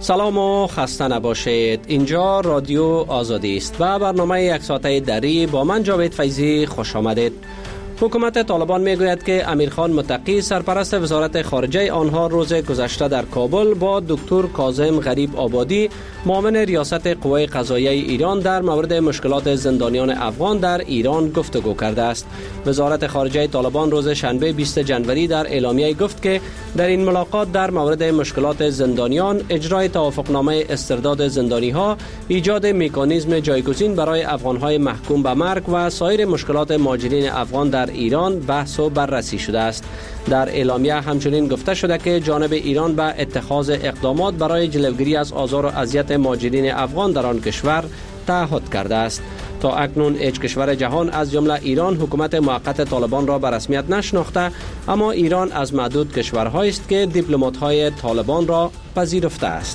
سلام و خسته نباشید. اینجا رادیو آزادی است و برنامه یک ساعته دری با من جاوید فیضی خوش آمدید. حکومت طالبان میگوید که امیرخان متقی سرپرست وزارت خارجه آنها روز گذشته در کابل با دکتر کاظم غریب آبادی معاون ریاست قوای قضاییه ایران در مورد مشکلات زندانیان افغان در ایران گفتگو کرده است. وزارت خارجه طالبان روز شنبه 20 جنوری در اعلامیه گفت که در این ملاقات در مورد مشکلات زندانیان، اجرای توافقنامه استرداد زندانی‌ها، ایجاد مکانیزم جایگزین برای افغان‌های محکوم به مرگ و سایر مشکلات مهاجرین افغان در ایران بحث و بررسی شده است. در اعلامیه همچنین گفته شده که جانب ایران به اتخاذ اقدامات برای جلوگیری از آزار و اذیت مهاجرین افغان در آن کشور تعهد کرده است. تا اکنون هیچ کشور جهان از جمله ایران حکومت موقت طالبان را به رسمیت نشناخته، اما ایران از معدود کشورهایی است که دیپلمات‌های طالبان را پذیرفته است.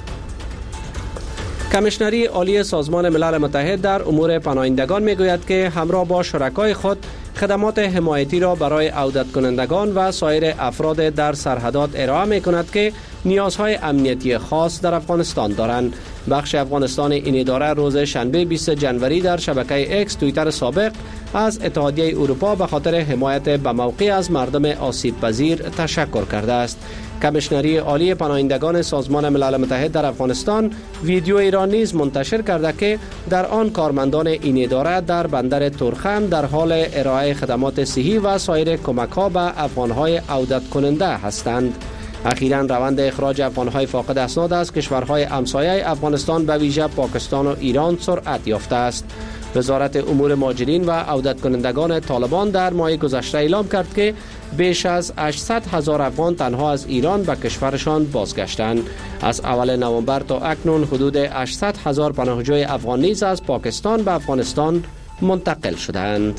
کمیشنری عالی سازمان ملل متحد در امور پناهندگان میگوید که همراه با شرکای خود خدمات حمایتی را برای عودت کنندگان و سایر افراد در سرحدات ارائه می کند که نیازهای امنیتی خاص در افغانستان دارند. بخش افغانستان این اداره روز شنبه 20 جنوری در شبکه اکس توییتر سابق از اتحادیه اروپا به خاطر حمایت به موقع از مردم آسیب پذیر تشکر کرده است. کمیشنری عالی پناهندگان سازمان ملل متحد در افغانستان ویدیویی را نیز منتشر کرده که در آن کارمندان این اداره در بندر تورخم در حال ارائه خدمات صحی و سایر کمک‌ها به افغان‌های عودت کننده هستند. اخیراً روند اخراج افغان‌های فاقد اسناد از کشورهای همسایه افغانستان به ویژه پاکستان و ایران سرعت یافته است. وزارت امور مهاجرین و عودت کنندگان طالبان در ماه گذشته اعلام کرد که بیش از 800,000 افغان تنها از ایران به کشورشان بازگشتند. از اول نوامبر تا اکنون حدود 800,000 پناهجوی افغان نیز از پاکستان به افغانستان منتقل شدند.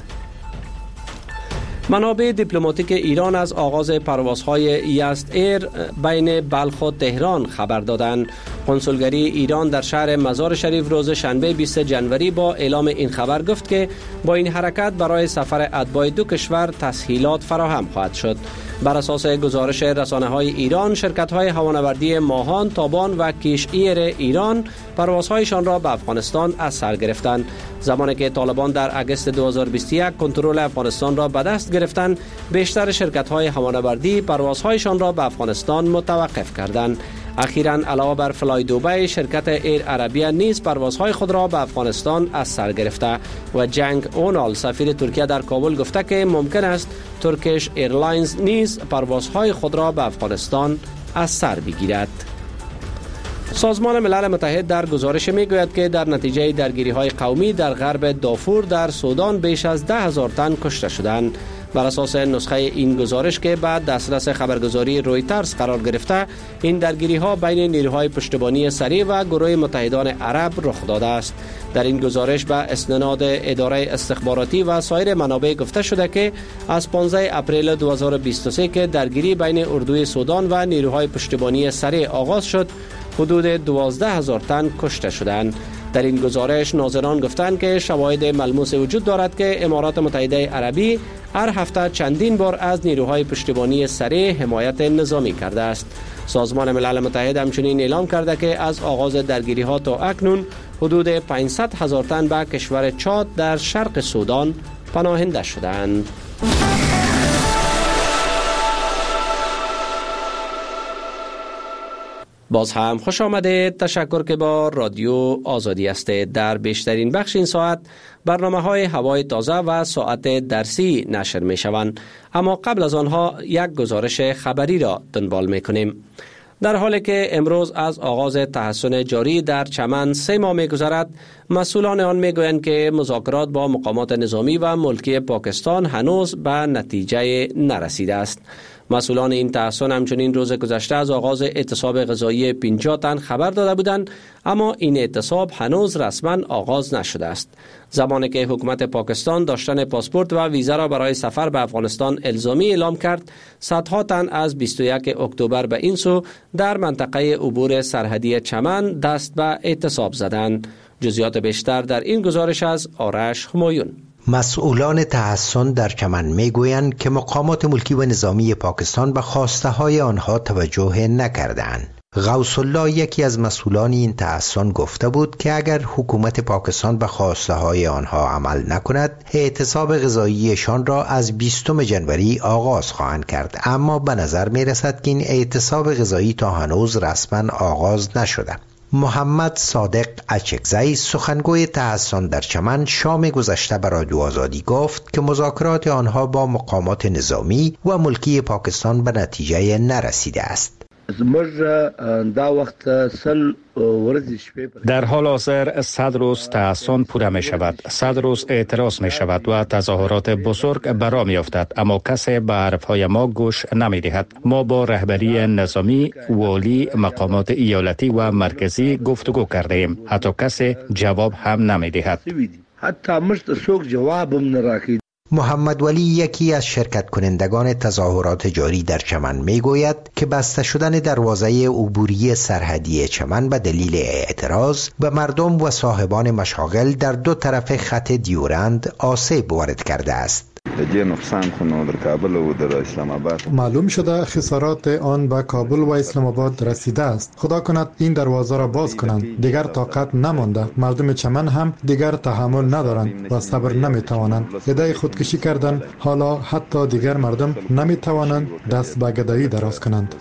منابع دیپلماتیک ایران از آغاز پروازهای یزد ایر بین بلخ و تهران خبر دادند. کنسولگری ایران در شهر مزار شریف روز شنبه 20 جنوری با اعلام این خبر گفت که با این حرکت برای سفر اتباع دو کشور تسهیلات فراهم خواهد شد. بر اساس گزارش رسانه‌های ایران، شرکت‌های هوانوردی ماهان، تابان و کیش ایر ایران پروازهایشان را به افغانستان از سر گرفتند. زمانی که طالبان در اگست 2021 کنترل افغانستان را به دست گرفتند، بیشتر شرکت‌های هوانوردی پروازهایشان را به افغانستان متوقف کردند. اخیراً علاوه بر فلای دوبی، شرکت ایر عربیه نیز پروازهای خود را به افغانستان از سر گرفته و جنگ اونال سفیر ترکیه در کابل گفته که ممکن است ترکیش ایرلاینز نیز پروازهای خود را به افغانستان از سر بگیرد. سازمان ملل متحد در گزارش میگوید که در نتیجه درگیری‌های قومی در غرب دارفور در سودان بیش از 10,000 تن کشته شدند. بر اساس نسخه این گزارش که بعد دسترس خبرگزاری رویترز قرار گرفته، این درگیری‌ها بین نیروهای پشتیبانی سریع و گروه متحدان عرب رخ داده است. در این گزارش به استناد اداره استخباراتی و سایر منابع گفته شده که از 15 اپریل 2023 که درگیری بین اردوی سودان و نیروهای پشتیبانی سریع آغاز شد، حدود 12,000 تن کشته شدند. در این گزارش ناظران گفتند که شواهد ملموس وجود دارد که امارات متحده عربی هر هفته چندین بار از نیروهای پشتیبانی سریع حمایت نظامی کرده است. سازمان ملل متحد همچنین اعلام کرده که از آغاز درگیری‌ها تا اکنون حدود 500,000 تن به کشور چاد در شرق سودان پناهنده شدند. باز هم خوش آمدید. تشکر که با رادیو آزادی هستید. در بیشترین بخش این ساعت برنامه‌های هوای تازه و ساعت درسی نشر می شوند، اما قبل از آنها یک گزارش خبری را دنبال می کنیم. در حالی که امروز از آغاز تحسن جاری در چمن 3 ماه می گذرد، مسئولان آن می گویند که مذاکرات با مقامات نظامی و ملکی پاکستان هنوز به نتیجه نرسیده است. مسئولان این تحسن همچنین روز گذشته از آغاز اعتصاب غذایی 50 تن خبر داده بودند، اما این اعتصاب هنوز رسما آغاز نشده است. زمانی که حکومت پاکستان داشتن پاسپورت و ویزا را برای سفر به افغانستان الزامی اعلام کرد، صدها تن از 21 اکتبر به این سو در منطقه عبور سرحدی چمن دست به اعتصاب زدند. جزئیات بیشتر در این گزارش از آرش همایون. مسئولان تحسن در چمن میگویند که مقامات ملکی و نظامی پاکستان به خواسته های آنها توجه نکردند. غوث الله یکی از مسئولان این تحصن گفته بود که اگر حکومت پاکستان به خواسته های آنها عمل نکند اعتصاب غذاییشان را از 20 جنوری آغاز خواهند کرد، اما به نظر می رسد که این اعتصاب غذایی تا هنوز رسما آغاز نشده. محمد صادق اچکزی سخنگوی تحصن در چمن شام گذشته به رادیو آزادی گفت که مذاکرات آنها با مقامات نظامی و ملکی پاکستان به نتیجه نرسیده است. در حال حاضر 100 روز تحصن پوره می شود، 100 روز اعتراض می شود و تظاهرات بزرگ برا می افتد، اما کسی به حرفهای ما گوش نمی دهد. ما با رهبری نظامی، والی، مقامات ایالتی و مرکزی گفتگو کرده ایم، حتی کسی جواب هم نمی دهد. محمد ولی یکی از شرکت کنندگان تظاهرات جاری در چمن می گوید که بسته شدن دروازه عبوری سرحدی چمن به دلیل اعتراض به مردم و صاحبان مشاغل در دو طرف خط دیورند آسیب وارد کرده است. معلوم شده خسارات آن به کابل و اسلام آباد رسیده است. خدا کند این دروازه را باز کنند. دیگر طاقت نمانده. مردم چمن هم دیگر تحمل ندارند و صبر نمیتوانند. ایده خودکشی کردن، حالا حتی دیگر مردم نمیتوانند دست به گدایی دراز کنند.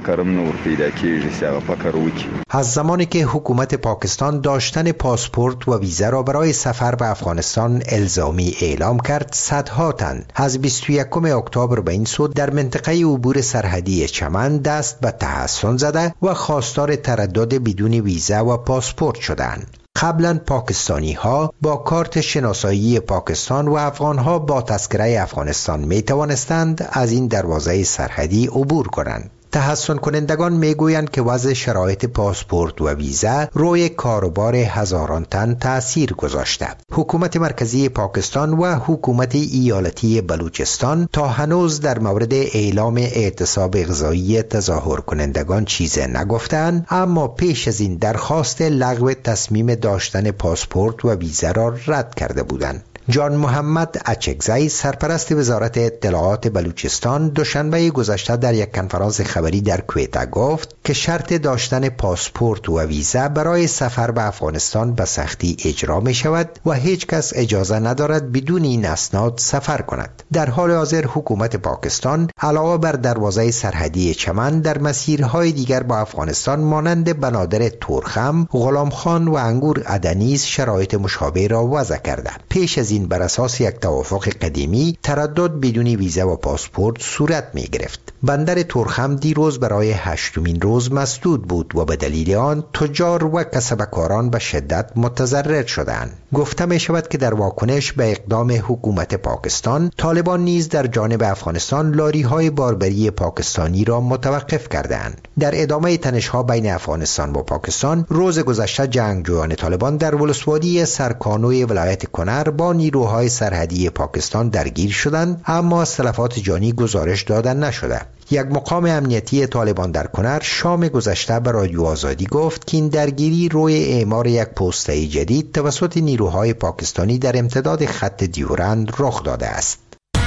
از زمانی که حکومت پاکستان داشتن پاسپورت و ویزا را برای سفر به افغانستان الزامی اعلام کرد، صدها تن از 21 اکتبر به این سو در منطقه عبور سرحدی چمن دست به تحصن زده و خواستار تردد بدون ویزا و پاسپورت شدند. قبلا پاکستانی ها با کارت شناسایی پاکستان و افغان ها با تذکره افغانستان می توانستند از این دروازه سرحدی عبور کنند. تحصن کنندگان میگویند که وضع شرایط پاسپورت و ویزا روی کاروبار هزاران تن تأثیر گذاشته. حکومت مرکزی پاکستان و حکومت ایالتی بلوچستان تا هنوز در مورد اعلام اعتصاب غذایی تظاهر کنندگان چیزی نگفتند، اما پیش از این درخواست لغو تصمیم داشتن پاسپورت و ویزا را رد کرده بودند. جان محمد اچکزی سرپرست وزارت اطلاعات بلوچستان دوشنبه گذشته در یک کنفرانس خبری در کویتا گفت که شرط داشتن پاسپورت و ویزا برای سفر به افغانستان به سختی اجرا می شود و هیچ کس اجازه ندارد بدون این اسناد سفر کند. در حال حاضر حکومت پاکستان علاوه بر دروازه سرحدی چمن در مسیرهای دیگر با افغانستان مانند بنادر تورخم، غلامخان و انگور عدنیز شرایط مشابه را وضع کرده. پیش از این بر اساس یک توافق قدیمی تردد بدون ویزا و پاسپورت صورت می گرفت. بندر تورخم دیروز برای 8مین روز مسدود بود و به دلیل آن تجار و کسبکاران به شدت متضرر شدند. گفته می شود که در واکنش به اقدام حکومت پاکستان، طالبان نیز در جانب افغانستان لاری های باربری پاکستانی را متوقف کردند. در ادامه تنش‌ها بین افغانستان و پاکستان، روز گذشته جنگجویان طالبان در ولسوالی سرکانوی ولایت کنر با نیروهای سرحدی پاکستان درگیر شدند، اما از تلفات جانی گزارش داده نشده. یک مقام امنیتی طالبان در کنر شام گذشته به رادیو آزادی گفت که این درگیری روی اعمار یک پوسته جدید توسط نیروهای پاکستانی در امتداد خط دیورند رخ داده است.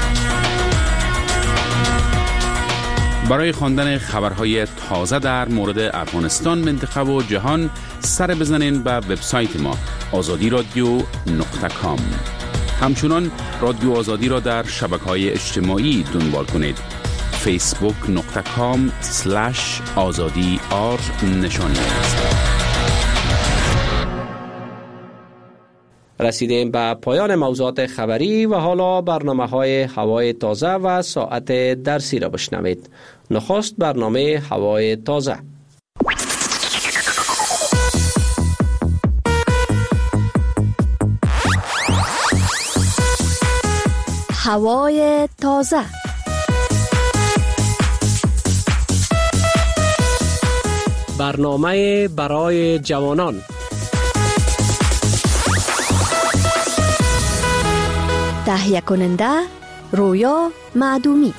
برای خواندن خبرهای تازه در مورد افغانستان، منطقه و جهان سر بزنین به وبسایت ما azadi.radio.com. همچنان رادیو آزادی را در شبکه‌های اجتماعی دنبال کنید. facebook.com/azadi_r نشانی است. رسیدیم به پایان موضوعات خبری و حالا برنامه‌های هوای تازه و ساعت درسی را بشنوید. نخست برنامه هوای تازه. هوای تازه. برنامه برای جوانان. تهیه کننده رویا معدومی.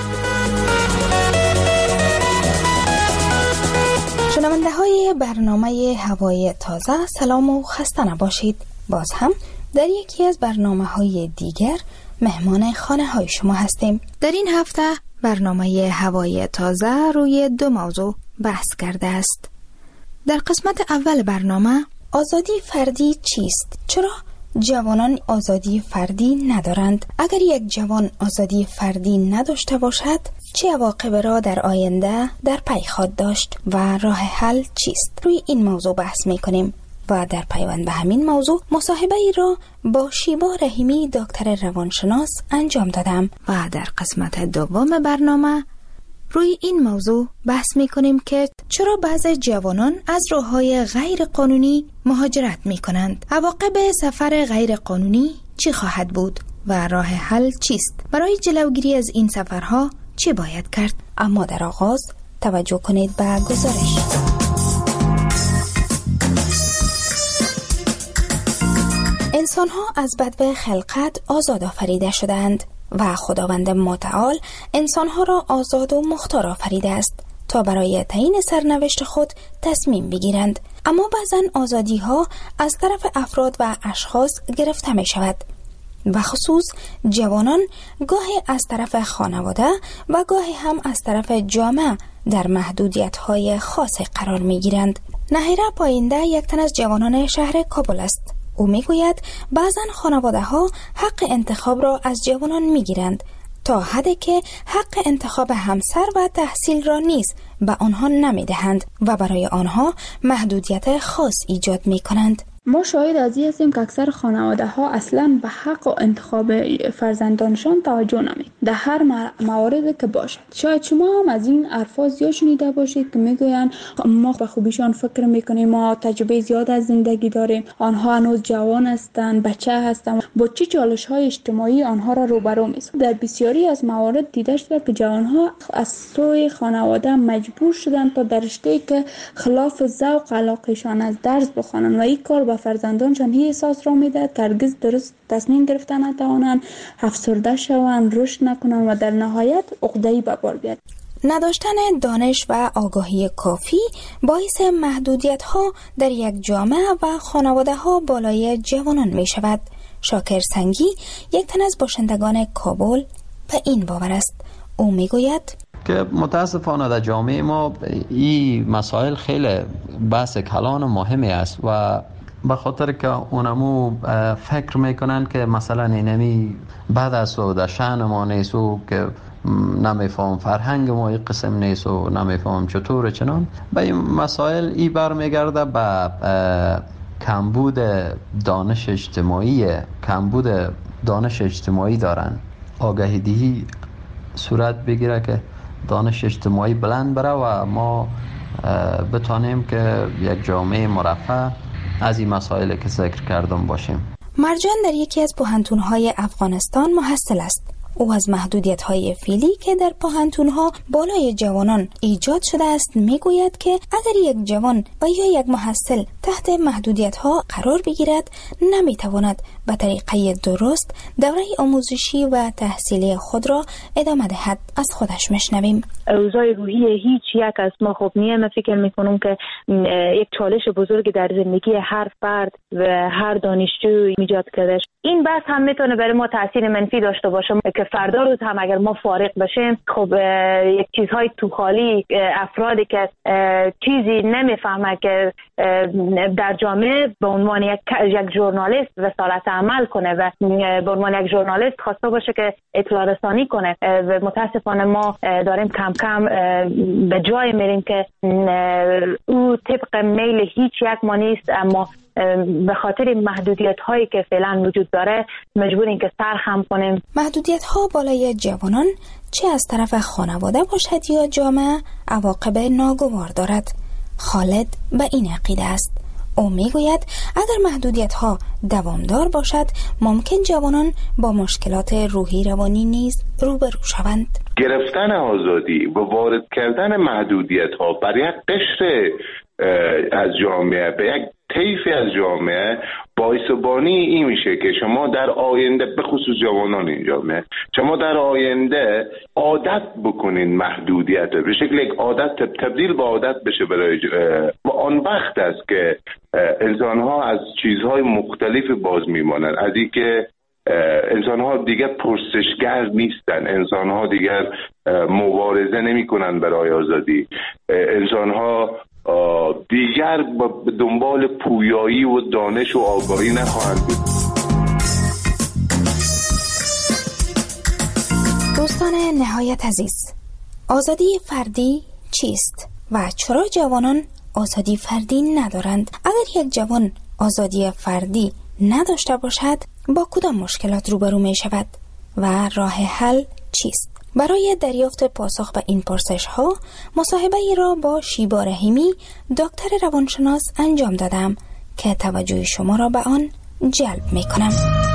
شنونده های برنامه هوای تازه، سلام و خسته نباشید. باز هم در یکی از برنامه های دیگر مهمان خانه های شما هستیم. در این هفته برنامه هوای تازه روی دو موضوع بحث کرده است. در قسمت اول برنامه آزادی فردی چیست؟ چرا جوانان آزادی فردی ندارند؟ اگر یک جوان آزادی فردی نداشته باشد چه عواقب را در آینده در پی خواهد داشت و راه حل چیست؟ روی این موضوع بحث می‌کنیم و در پیوند به همین موضوع مصاحبه ای را با شیبا رحیمی دکتر روانشناس انجام دادم و در قسمت دوم برنامه روی این موضوع بحث می‌کنیم که چرا بعضی جوانان از راه‌های غیر قانونی مهاجرت می‌کنند؟ عواقب سفر غیر قانونی چی خواهد بود و راه حل چیست؟ برای جلوگیری از این سفرها چی باید کرد؟ اما در آغاز توجه کنید به گزارش. انسان‌ها از بدو خلقت آزاد آفریده شدند و خداوند متعال انسان‌ها را آزاد و مختار آفریده است تا برای تعیین سرنوشت خود تصمیم بگیرند. اما بعضاً آزادی‌ها از طرف افراد و اشخاص گرفته می شود و خصوص جوانان گاهی از طرف خانواده و گاهی هم از طرف جامعه در محدودیت‌های خاصی قرار می‌گیرند. نهیره پاینده یک تن از جوانان شهر کابل است. او میگوید بعضاً خانواده‌ها حق انتخاب را از جوانان میگیرند تا حدی که حق انتخاب همسر و تحصیل را نیز به آنها نمیدهند و برای آنها محدودیت خاص ایجاد میکنند. ما شاهد از این هستیم که اکثر خانواده ها اصلا به حق و انتخاب فرزندانشان توجه نمی در هر مواردی که باشد. شاید شما هم از این الفاظ زیاد شنیده باشید که میگویند ما به خوبیشان فکر میکنیم، ما تجربه زیاد از زندگی داریم، آنها هنوز جوان هستند، بچه هستند، با چه چالش های اجتماعی آنها را روبرو می‌سازد. در بسیاری از موارد دیده شده که جوانها از سوی خانواده مجبور شدند تا در رشته‌ای که خلاف ذوق علاقه‌شان از درس بخوانند و این کار فرزندانشان این احساس را میده که هرگز درست تصمیم گرفتن نتوانند، افسرده شوند، رشد نکنند و در نهایت عقده‌ای به بار بیاد. نداشتن دانش و آگاهی کافی باعث محدودیت‌ها در یک جامعه و خانواده‌ها بالای جوانان می شود. شاکر سنگی یک تن از باشندگان کابل به این باور است. او می گوید که متاسفانه در جامعه ما این مسائل خیلی بحث کلان و مهمی است و به خاطر که اونمو فکر میکنن که مثلا اینمی بعد از و در شأن ما نیست و که نمیفهم فرهنگ ما این قسم نیست و نمیفهم چطور چنان به این مسائل ای برمیگرده به کمبود دانش اجتماعی دارن. آگاهی دهی صورت بگیره که دانش اجتماعی بلند بره و ما بتانیم که یک جامعه مرفه از این مسائل که ذکر کردم باشیم. مرجان در یکی از پوهنتون‌های افغانستان محصل است. او از محدودیت‌های فعلی که در پوهنتون‌ها بالای جوانان ایجاد شده است میگوید که اگر یک جوان و یا یک محصل تحت محدودیت‌ها قرار بگیرد نمیتواند به طریقه درست دوره آموزشی و تحصیلی خود را ادامه دهد. از خودش میشنویم. اوضاع روحی هیچ یک از ما خوب نیست. من فکر میکنم که یک چالش بزرگ در زندگی هر فرد و هر دانشجو ایجاد کرده. این بحث هم میتونه برای ما تاثیر منفی داشته باشه که فردا روز هم اگر ما فارغ بشیم خب یک چیزهای تو خالی، افرادی که چیزی نمیفهمه که در جامعه به عنوان یک ژورنالیست رسالت عمل کنه و به عنوان یک ژورنالیست خواسته باشه که اطلاع رسانی کنه و متاسفانه ما داریم کم کم به جای میریم که او طبق میل هیچ یک ما نیست، اما به خاطر محدودیت هایی که فعلا وجود داره مجبوریم که سرخم کنیم. محدودیت ها بالای جوانان چه از طرف خانواده باشد یا جامعه عواقب ناگوار دارد. خالد به این عقیده است. او میگوید اگر محدودیت ها دوامدار باشد ممکن جوانان با مشکلات روحی روانی نیز روبرو شوند. گرفتن آزادی و وارد کردن محدودیت ها بر یک قشر از جامعه به یک طیفی از جامعه باعث بانی این میشه که شما در آینده به خصوص جوانان این جامعه شما در آینده عادت بکنین محدودیت به شکل یک عادت تبدیل به عادت بشه برای و آن وقت است که انسان ها از چیزهای مختلف باز میمانند، از این که انسان ها دیگر پرسشگر نیستن، انسان ها دیگر مبارزه نمی کنن برای آزادی، انسان ها دیگر به دنبال پویایی و دانش و آگاهی نخواهند بود. دوستان نهایت عزیز، آزادی فردی چیست و چرا جوانان آزادی فردی ندارند؟ اگر یک جوان آزادی فردی نداشته باشد با کدام مشکلات روبرو می شود و راه حل چیست؟ برای دریافت پاسخ به این پرسش ها مصاحبه ای را با شیبا رحیمی دکتر روانشناس انجام دادم که توجه شما را به آن جلب می کنم.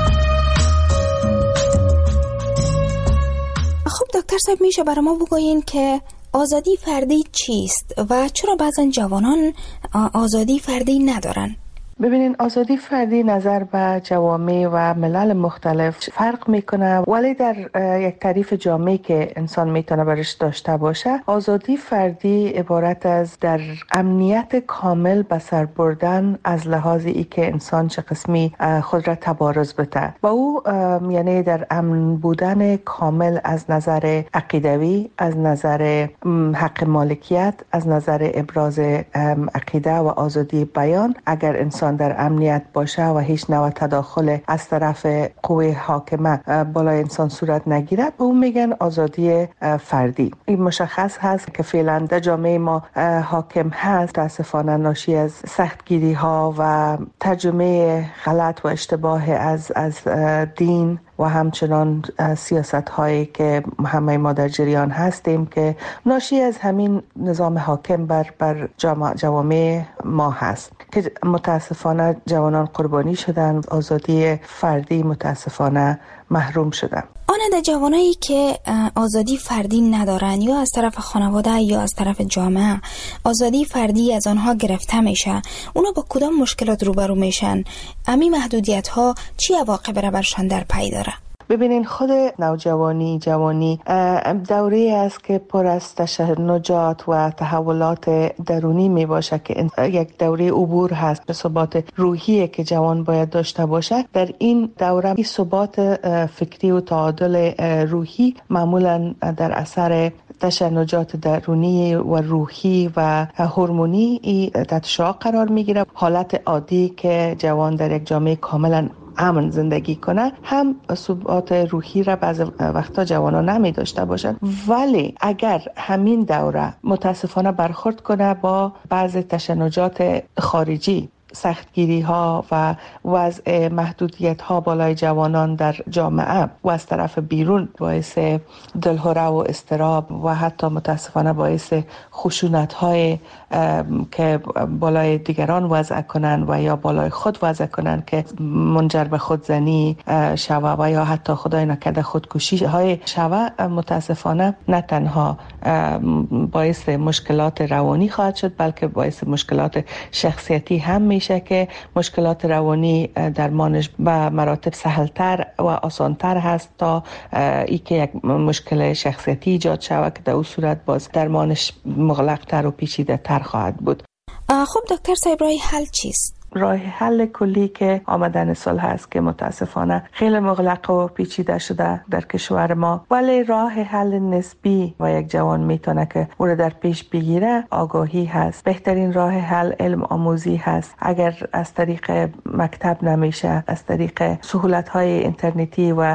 خب دکتر صاحب، میشه برای ما بگویین که آزادی فردی چیست و چرا بعضا جوانان آزادی فردی ندارن؟ ببینین، آزادی فردی نظر به جوامع و ملل مختلف فرق میکنه، ولی در یک تعریف جامعی که انسان میتونه برش داشته باشه، آزادی فردی عبارت از در امنیت کامل به سر بردن از لحاظ ای که انسان چه قسمی خود را تبارز بده و او یعنی در امن بودن کامل از نظر عقیدوی، از نظر حق مالکیت، از نظر ابراز عقیده و آزادی بیان. اگر انسان در امنیت باشه و هیچ نوع تداخل از طرف قوه حاکمه بالای انسان صورت نگیره، به اون میگن آزادی فردی. این مشخص هست که فعلا در جامعه ما حاکم هست، متاسفانه ناشی از سختگیری ها و ترجمه غلط و اشتباه از دین و همچنان سیاست هایی که همه ما در جریان هستیم که ناشی از همین نظام حاکم بر جوامع ما هست که متاسفانه جوانان قربانی شدن، آزادی فردی متاسفانه محروم شدن. آن جوانایی که آزادی فردی ندارن، یا از طرف خانواده یا از طرف جامعه آزادی فردی از آنها گرفته میشه، اونا با کدام مشکلات روبرو میشن؟ امی محدودیت ها چی عواقب را برشان در پی داره؟ ببینین، خود نوجوانی جوانی دوره است که پر از تشنجات و تحولات درونی می باشه که یک دوره عبور هست به ثبات روحی که جوان باید داشته باشه. در این دوره این ثبات فکری و تعادل روحی معمولا در اثر تشنجات درونی و روحی و هورمونی تحت شعاع قرار میگیره. حالت عادی که جوان در یک جامعه کاملا امن زندگی کنه هم ثبات روحی را بعض وقتا جوانا نمی داشته باشن، ولی اگر همین دوره متاسفانه برخورد کنه با بعض تشنجات خارجی، سختگیری ها و وضع محدودیت ها بالای جوانان در جامعه و از طرف بیرون باعث دلهره و اضطراب و حتی متاسفانه باعث خشونت های که بالای دیگران وضع کنن و یا بالای خود وضع کنن که منجر به خودزنی شوه و یا حتی خدای نکرده خودکشی های شوه، متاسفانه نه تنها باعث مشکلات روانی خواهد شد بلکه باعث مشکلات شخصیتی هم میشه که مشکلات روانی درمانش به مراتب سهلتر و آسانتر هست تا ای که یک مشکل شخصیتی ایجاد شود که در اون صورت باز درمانش مغلق‌تر و پیچیده‌تر خواهد بود. خب دکتر صاحب، راه حل چیست؟ راه حل کلی که آمدن صلح هست که متاسفانه خیلی مغلق و پیچیده شده در کشور ما، ولی راه حل نسبی و یک جوان میتونه که او را در پیش بگیره آگاهی هست. بهترین راه حل علم آموزی هست. اگر از طریق مکتب نمیشه، از طریق سهولت‌های اینترنتی و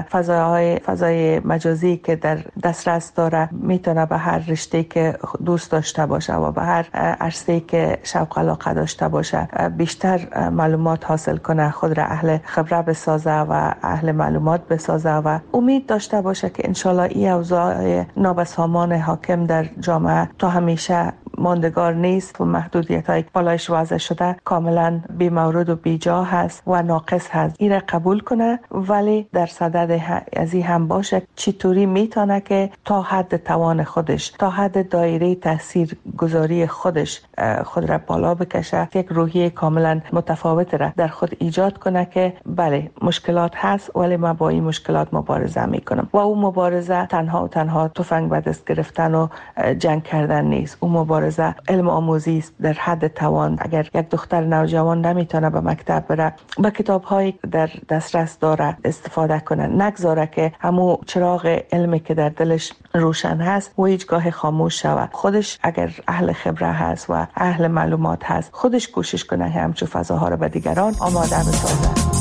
فضای مجازی که در دسترس داره میتونه به هر رشته که دوست داشته باشه و به هر عرصه‌ای که شوق علاقه داشته باشه بیشتر معلومات حاصل کنه، خود را اهل خبره بسازه و اهل معلومات بسازه و امید داشته باشه که انشالله این اوضاع نابسامان حاکم در جامعه تا همیشه ماندگار نیست و محدودیت‌های بالایش وضع شده کاملا بی مورد و بی جا هست و ناقص هست. این را قبول کنه، ولی در صدد از این هم باشه چطوری میتونه که تا حد توان خودش، تا حد دایره تاثیر گذاری خودش خود را بالا بکشه، یک روحیه کاملا متفاوت را در خود ایجاد کنه که بله مشکلات هست ولی من با این مشکلات مبارزه میکنم و اون مبارزه تنها تفنگ به دست گرفتن و جنگ کردن نیست. اون مبارزه مبارزه علم آموزی است در حد توان. اگر یک دختر نوجوان نمیتونه به مکتب بره، با کتاب‌هایی در دسترس داره استفاده کنه، نگذاره که همون چراغ علمی که در دلش روشن هست و هیچگاه خاموش شود. خودش اگر اهل خبره هست و اهل معلومات هست، خودش کوشش کنه همچون فضاها رو به دیگران آماده بسازه.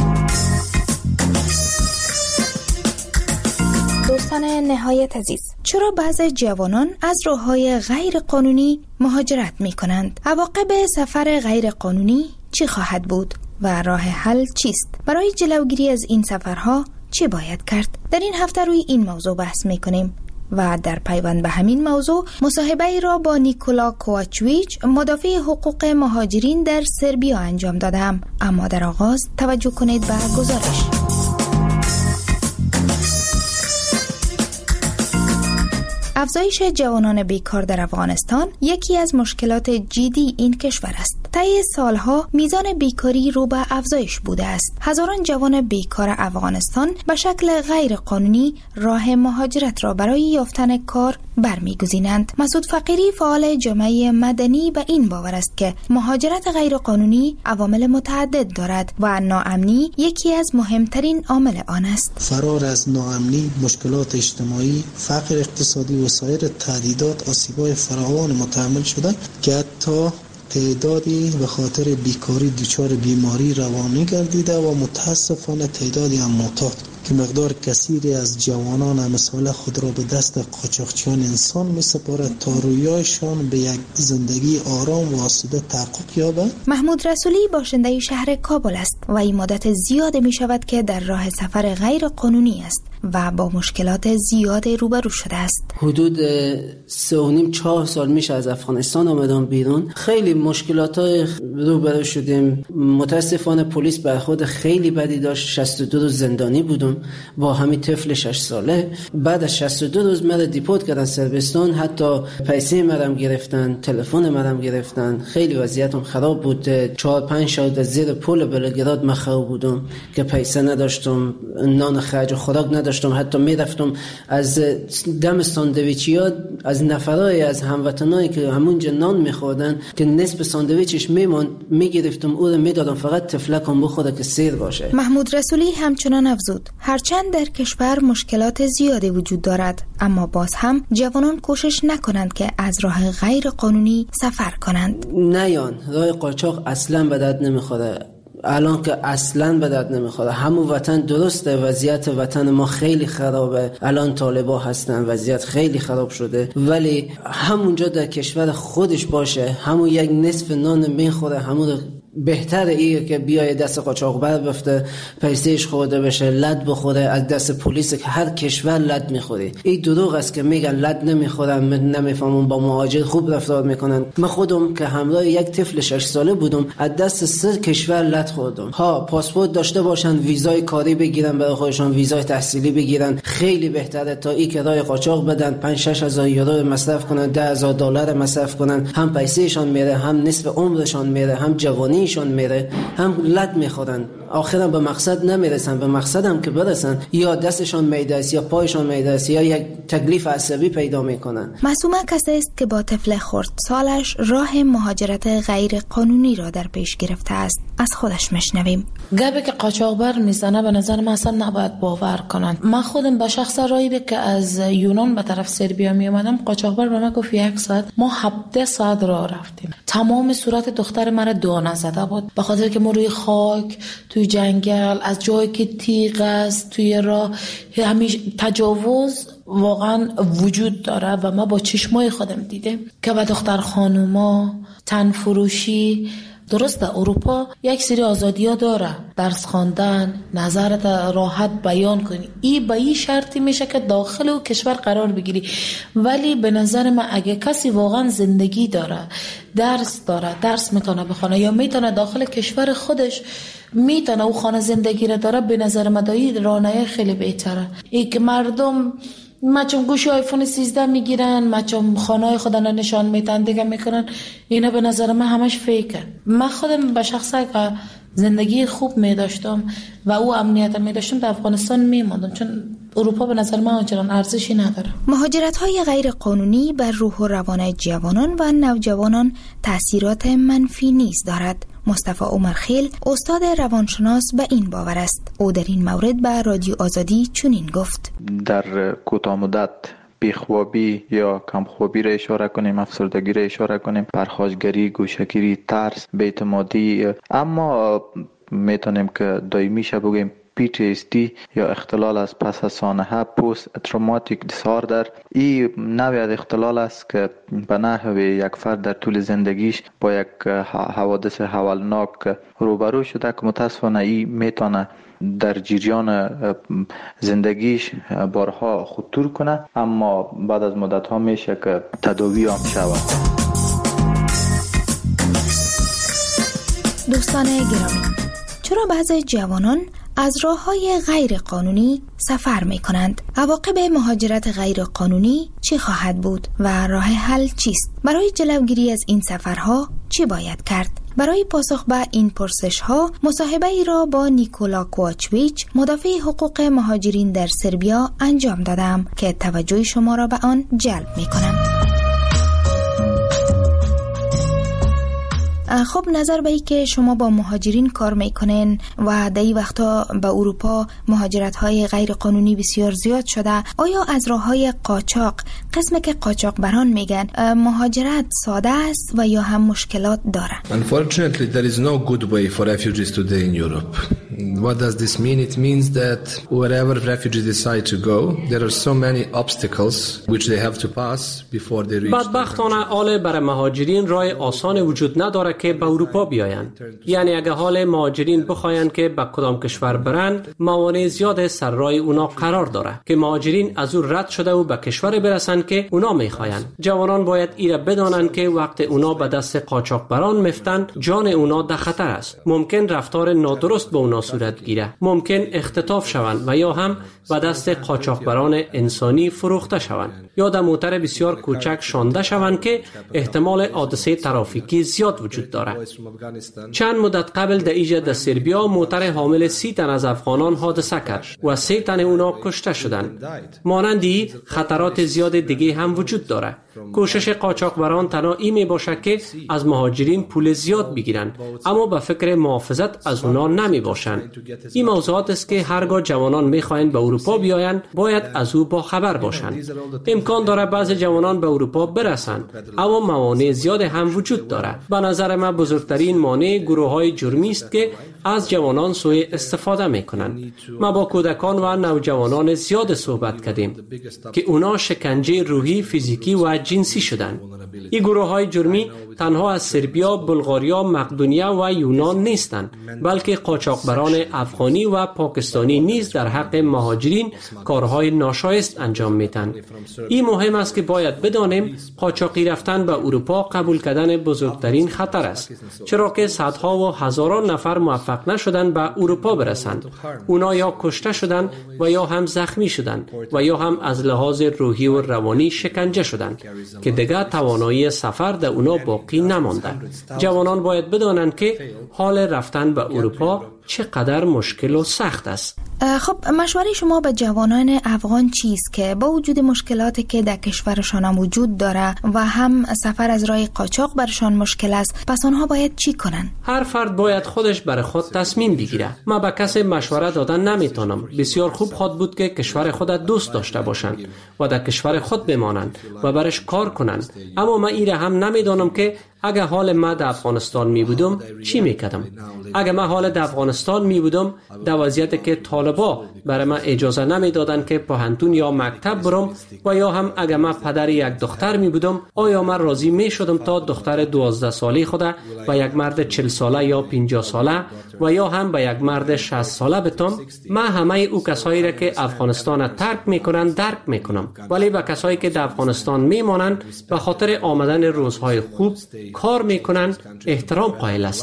دوستان نهایت عزیز، چرا بعضی جوانان از راه‌های غیر قانونی مهاجرت می‌کنند؟ عواقب سفر غیر قانونی چی خواهد بود و راه حل چیست؟ برای جلوگیری از این سفرها چه باید کرد؟ در این هفته روی این موضوع بحث می‌کنیم و در پیوند به همین موضوع مصاحبه‌ای را با نیکولا کوواچویچ، مدافع حقوق مهاجرین در سربیا انجام دادم. اما در آغاز توجه کنید به گزارش. افزایش جوانان بیکار در افغانستان یکی از مشکلات جدی این کشور است. طی سالها میزان بیکاری رو به افزایش بوده است. هزاران جوان بیکار افغانستان به شکل غیر قانونی راه مهاجرت را برای یافتن کار برمیگزینند. مسعود فقیری، فعال جامعه مدنی، به این باور است که مهاجرت غیر قانونی عوامل متعدد دارد و ناامنی یکی از مهمترین عامل آن است. فرار از ناامنی، مشکلات اجتماعی، فقر اقتصادی و سایر تهدیدات آسیب‌های فراوان متحمل شده که حتی تعدادی به خاطر بیکاری دچار بیماری روانی گردیده و متاسفانه تعدادی هم معتاد که مقدار کثیری از جوانان امثال خود را به دست قاچاقچیان انسان می‌سپارد تا رویایشان به یک زندگی آرام و آسوده تحقق یابد. محمود رسولی باشنده شهر کابل است و این مدت زیاد می‌شود که در راه سفر غیر قانونی است و با مشکلات زیاد روبرو شده است. حدود 3.5-4 سال میشه از افغانستان آمدم بیرون. خیلی مشکلات روبرو شدیم. متاسفانه پلیس برخورد خیلی بدی داشت. 62 روز زندانی بودم با همین طفل 6 ساله. بعد از 62 روز مرا دیپورت کردن سربستان. حتی پیسه مرا گرفتن، تلفن مرا گرفتن. خیلی وضعیتم خراب بود. 4-5 شب زیر پل بلگراد مخروب بودم که پیسه نداشتم، نان خرج و خوراک نداشتم. حتی میرفتم از دم ساندویچیا از نفرای از هموطنایی که همونجا نان میخوردن که نصف ساندویچش میموند میگرفتم او رو میدادم فقط تفلکم بخوره که سیر باشه. محمود رسولی همچنان افزود هرچند در کشور مشکلات زیادی وجود دارد، اما باز هم جوانان کوشش نکنند که از راه غیر قانونی سفر کنند. نیان راه قاچاق اصلا به درد نمیخوره. الان که اصلاً به درد نمیخوره. همون وطن درسته، وضعیت وطن ما خیلی خرابه. الان طالبا هستن، وضعیت خیلی خراب شده، ولی همونجا در کشور خودش باشه، همون یک نصف نان میخوره، همون بهتره ایه که بیای دست قاچاقبر بفته، پیسهش خورده بشه، لد بخوره از دست پلیس که هر کشور لد میخوری. این دروغ است که میگن لد نمیخورن، من نمیفهمم با مهاجر خوب رفتار میکنن. من خودم که همراه یک طفل 6 ساله بودم از دست 3 کشور لد خوردم. ها پاسپورت داشته باشن، ویزای کاری بگیرن برای خودشون، ویزای تحصیلی بگیرن، خیلی بهتره تا این که راه قاچاق بدن 5-6 هزار یورو مصرف کنن، 10,000 دلار مصرف کنن. هم پیسهشون میره، هم نصف عمرشون میره، هم جوانی شون میره، هم لد میخورن. آخرا به مقصد نمیرسن. به مقصدم که برسن یا دستشون میده است یا پایشون میده است یا یک تکلیف عصبی پیدا میکنن. معصومه کسی است که با طفل خردسالش راه مهاجرت غیر قانونی را در پیش گرفته است. از خودش میشنویم. گبه که قاچاقبر میزنه به نظر من اصلا نباید باور کنن. من خودم به شخص رایی که از یونان به طرف سربیا می اومدم، قاچاقبر به من گفت 1 ساعت. ما 17 ساعت راه رفتیم. تمام صورت دختر مرا دانه زده بود به خاطر که ما روی خاک، توی جنگل، از جایی که تیغ است توی راه، همیشه تجاوز واقعا وجود داره و ما با چشمای خودم دیدم که به دختر خانوما تن فروشی. درسته اروپا یک سری آزادی ها داره، درس خواندن، نظرت راحت بیان کنی، این به این شرطی میشه که داخل او کشور قرار بگیری. ولی به نظر من اگه کسی واقعا زندگی داره، درس داره، درس میتونه بخونه یا میتونه داخل کشور خودش میتونه او خانه زندگی را داره، به نظر من دایی رانه خیلی بهتره. این که مردم مچم گوشی آیفون 13 میگیرن، مچم خانه خودن نشان میدن دیگه میکنن، اینا به نظر من همش فیکه. من خودم به شخصه که زندگی خوب می داشتم و او امنیت می داشتم در افغانستان می ماندم، چون اروپا به نظر من آنچنان ارزشی نداره. مهاجرت‌های غیر قانونی بر روح و روان جوانان و نوجوانان تأثیرات منفی نیز دارد. مصطفی عمرخیل استاد روانشناس به این باور است. او در این مورد به رادیو آزادی چنین گفت: در کوتاه مدت بیخوابی یا کمخوابی را اشاره کنیم، افسردگی را اشاره کنیم، پرخاشگری، گوشه‌گیری، ترس، بی‌اعتمادی، اما میتونیم که دائمی شه بگیم PTSD یا اختلال از پس از سانحه، پست تروماتیک دیساردر. این نوع از اختلال است که به نحو یک فرد در طول زندگیش با یک حوادث هولناک روبرو شده که متاسفانه این میتونه در جریان زندگیش بارها خطور کنه، اما بعد از مدت ها میشه که تداوی هم شود. دوستان گرامی، چرا بعضی جوانان از راه‌های غیر قانونی سفر می‌کنند؟ عواقب مهاجرت غیر قانونی چی خواهد بود و راه حل چیست؟ برای جلوگیری از این سفرها چی باید کرد؟ برای پاسخ به این پرسش‌ها مصاحبه ای را با نیکولا کوواچویچ، مدافع حقوق مهاجرین در سربیا انجام دادم که توجه شما را به آن جلب می‌کنم. خب، نظر به ای که شما با مهاجرین کار میکنین و در این وقتا به اروپا مهاجرت های غیر قانونی بسیار زیاد شده، آیا از راه های قاچاق، قسمی که قاچاق بران میگن، مهاجرت ساده است و یا هم مشکلات داره؟ Unfortunately, there is no good way for refugees today in Europe. What does this mean? It means that wherever refugees decide to go, there are so many obstacles which they have to pass before they reach. بدبختانه حال برای مهاجرین راه آسان وجود نداره که به اروپا بیایند. یعنی اگه حال مهاجرین بخواین که به کدام کشور برند، موانع زیاد سر راه اونا قرار داره که مهاجرین از او رد شده و به کشور برسن که اونا میخواین. جوانان باید ایره بدانند که وقت اونا به دست قاچاقبران میفتن، جان اونا در خطر است. ممکن رفتار نادرست به اونا صورت گیره، ممکن اختطاف شوند و یا هم به دست قاچاقبران انسانی فروخته شوند یا در موتر بسیار کوچک شانده شوند که احتمال حادثه ترافیکی زیاد وجود دارد. چند مدت قبل در ایجاد در سربیا موتر حامل 30 تن از افغانان حادثه کرد و 3 تن اونا کشته شدند. مانندی خطرات زیاد دیگه هم وجود داره. کوشش قاچاقبران تنها این می باشه که از مهاجرین پول زیاد بگیرن، اما به فکر محافظت از اونا نمی باشن. این موضوعات است که هرگاه جوانان می خواهند به اروپا بیایند باید از او با خبر باشند. امکان داره بعضی جوانان به اروپا برسند، اما موانع زیاد هم وجود داره. به نظر من بزرگترین مانع گروه‌های جرمی است که از جوانان سوء استفاده میکنند. ما با کودکان و نوجوانان زیاد صحبت کردیم که اونا شکنجه روحی، فیزیکی و جنسی شدند. این گروه‌های جرمی تنها از سربیا، بلغاریا، مقدونیه و یونان نیستند، بلکه قاچاقبران افغانی و پاکستانی نیز در حق مهاجرین کارهای ناشایست انجام میدن. این مهم است که باید بدانیم قاچاقی رفتن به اروپا قبول کردن بزرگترین خطر است، چرا که صدها و هزاران نفر موفق نشدند به اروپا برسند. اونا یا کشته شدند و یا هم زخمی شدند و یا هم از لحاظ روحی و روانی شکنجه شدند که دیگر توانایی سفر در اونا باقی نمانده. جوانان باید بدانند که حال رفتن به اروپا چقدر مشکل و سخت است. خب، مشوره شما به جوانان افغان چیست که با وجود مشکلاتی که در کشورشان هم وجود داره و هم سفر از راه قاچاق برشان مشکل است، پس آنها باید چی کنن؟ هر فرد باید خودش برای خود تصمیم بگیره. من به کسی مشوره دادن نمیتونم. بسیار خوب خود بود که کشور خود دوست داشته باشند و در کشور خود بمانند و برش کار کنند. اما من ایره هم نمیدانم که اگه حال من در افغانستان می بودم چی میکردم. اگه من حال در افغانستان می بودم در وضعیتی که طالبا برای من اجازه نمیدادن که پوهنتون یا مکتب برم و یا هم اگه من پدر یک دختر می بودم، آیا من راضی می شدم تا دختر 12 ساله خود و یک مرد 40 ساله یا 50 ساله و یا هم به یک مرد 60 ساله بتم؟ من همه او کسایی را که افغانستان ترک میکنن درک میکنم، ولی به کسایی که در افغانستان میمانند به خاطر آمدن روزهای خوب کار میکنن احترام قائل هستم.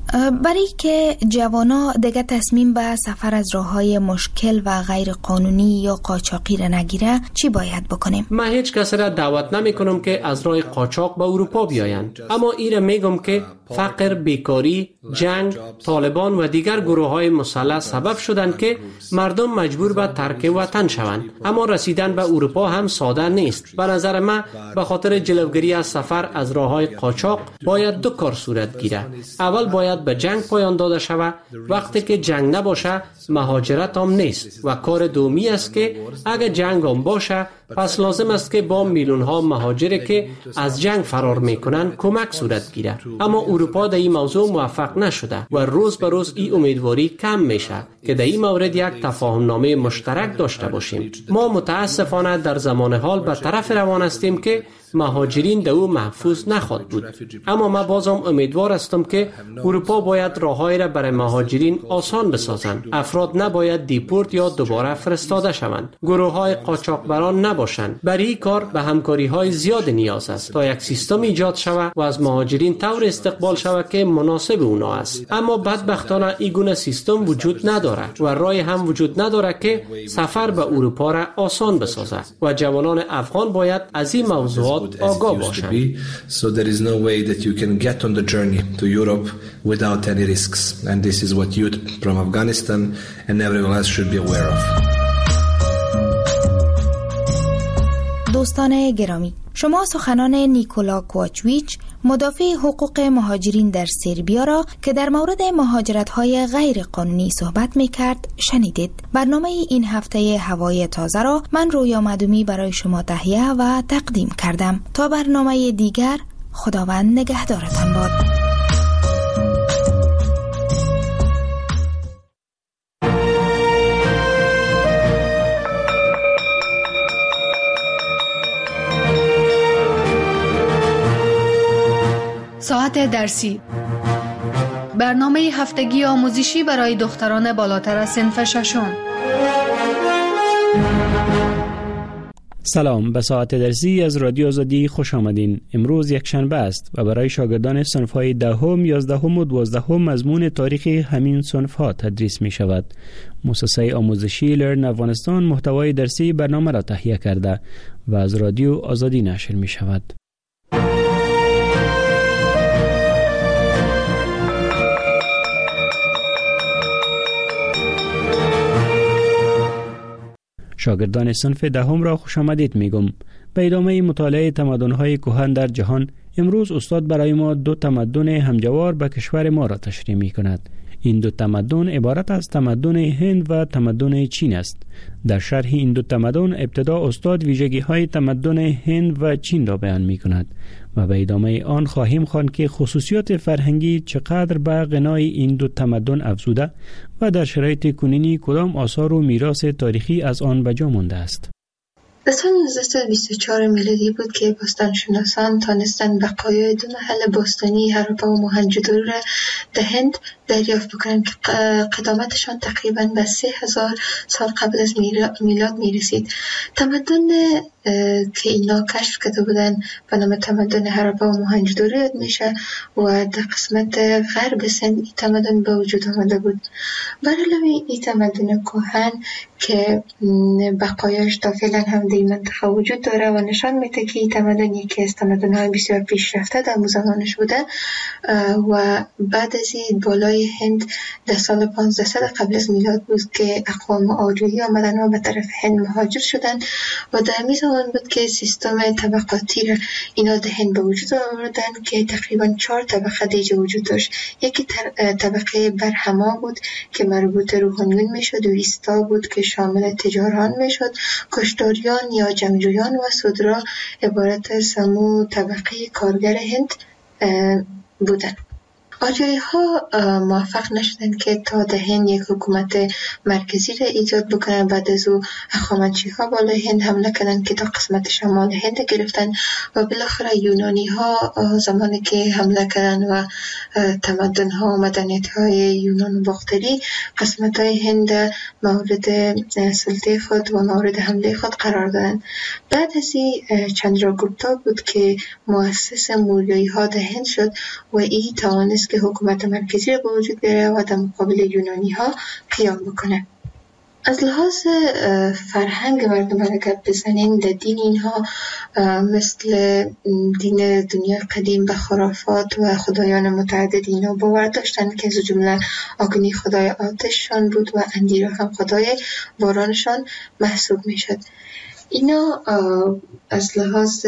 برای که جوانا دیگه تصمیم به سفر از راههای مشکل و غیر قانونی یا قاچاقی را نگیره چی باید بکنیم؟ من هیچ کس را دعوت نمی کنم که از راه قاچاق به اروپا بیایند، اما ایره میگم که فقر، بیکاری، جنگ، طالبان و دیگر گروه های مسلح سبب شدند که مردم مجبور به ترک وطن شوند. اما رسیدن به اروپا هم ساده نیست. به نظر من به خاطر جلوگیری از سفر از راه های قاچاق باید دو کار صورت گیره. اول باید به جنگ پایان داده شود. وقتی که جنگ نباشه مهاجرت هم نیست و کار دومی است که اگر جنگ هم باشه پس لازم است که با میلیون ها مهاجری که از جنگ فرار میکنن کمک صورت گیره. اما اروپا در این موضوع موفق نشده و روز به روز این امیدواری کم میشه که در این مورد یک تفاهم نامه مشترک داشته باشیم. ما متاسفانه در زمان حال به طرف روان هستیم که مهاجرین در او محفوظ نخواهد بود. اما من بازم امیدوار هستم که اروپا باید راههایی را برای مهاجرین آسان بسازند. افراد نباید دیپورت یا دوباره فرستاده شوند. گروه های قاچاقبران نباشند. برای این کار به همکاری های زیاد نیاز است تا یک سیستم ایجاد شود و از مهاجرین طور استقبال شود که مناسب اونا است. اما بدبختانه این گونه سیستم وجود ندارد و راه هم وجود ندارد که سفر به اروپا را آسان بسازد و جوانان افغان باید از این موضوعات آگاه باشند. So there is no way that you can get on the journey to Europe without any risks, and this is what youth from Afghanistan and everyone else should be aware of. دوستان گرامی، شما سخنان نیکولا کوواچویچ مدافع حقوق مهاجرین در سربیا را که در مورد مهاجرت‌های غیر قانونی صحبت می‌کرد شنیدید. برنامه این هفته هوای تازه را من رویا مدومی برای شما تهیه و تقدیم کردم. تا برنامه دیگر، خداوند نگهدارتان باد. ساعت درسی، برنامه هفتگی آموزشی برای دختران بالاتر از صنف ششم. سلام، به ساعت درسی از رادیو آزادی خوش آمدین. امروز یک شنبه است و برای شاگردان صنف‌های دهم، 11 و 12 مضمون تاریخ همین صنف‌ها تدریس می شود. مؤسسه آموزشی لرن افغانستان محتوای درسی برنامه را تهیه کرده و از رادیو آزادی نشر می شود. شاگردان صنف دهم را خوش آمدید میگم. به ادامه مطالعه تمدن‌های کهن در جهان، امروز استاد برای ما دو تمدن همجوار به کشور ما را تشریح می‌کند. این دو تمدن عبارت از تمدن هند و تمدن چین است. در شرح این دو تمدن ابتدا استاد ویژگی‌های تمدن هند و چین را بیان می‌کند و به ادامه آن خواهیم خواند که خصوصیات فرهنگی چقدر به غنای این دو تمدن افزوده و در شرایط کنونی کدام آثار و میراث تاریخی از آن به جا مانده است. در سال 1924 میلادی بود که باستانشناسان تانستن بقایای دو محل باستانی هراپا و موهنجودارو را در هند دریافت بکنند که قدامتشان تقریباً به 3000 سال قبل از میلاد میرسید. تمدن که اینا کشف کرده بودن به نام تمدن هراپا و موهنجودارو یاد میشه و در قسمت غرب سند این تمدن به وجود آمده بود. برعلاوه این تمدن کهن که بقایاش تا فعلا هم در این منطقه وجود داره و نشان میده که این تمدن یکی از تمدن‌های بسیار پیشرفته در زمانش بوده و بعد از این بالای هند در سال 1500 قبل از میلاد بود که اقوام آریایی آمدن و به طرف هند مهاجر شدن و در همین زمان بود که سیستم طبقاتی را اینا در هند به وجود آوردن که تقریبا 4 طبقه دیگه وجود داشت. یکی طبقه برهما بود که مربوط روحانیون میشد و ایستا بود که شامل تجاران میشد. کشتاریان یا جنگجویان و سودرا عبارت از سمو طبقه کارگر هند بودن. آریایی ها موفق نشدن که تا در هند یک حکومت مرکزی را ایجاد بکنن. بعد از او هخامنشی ها بالای هند حمله کردن که تا قسمت شمال هند گرفتن و بالاخره یونانی ها زمانی که حمله کردن و تمدن ها و مدنیت های یونان و باختری قسمت های هند مورد سلطه خود و مورد حمله خود قرار دادن. بعد از این چندراگوپتا بود که مؤسس موریایی ها در هند شد و این توانست است که حکومت مرکزی را به وجود بیاره و در مقابل یونانی ها قیام بکنه. از لحاظ فرهنگ مردم اگر بزنین، در دین اینها مثل دین دنیا قدیم به خرافات و خدایان متعدد اینا باور داشتن که از جمله آگنی خدای آتششان بود و اندیرا هم خدای بارانشان محسوب می شد. اینا از لحاظ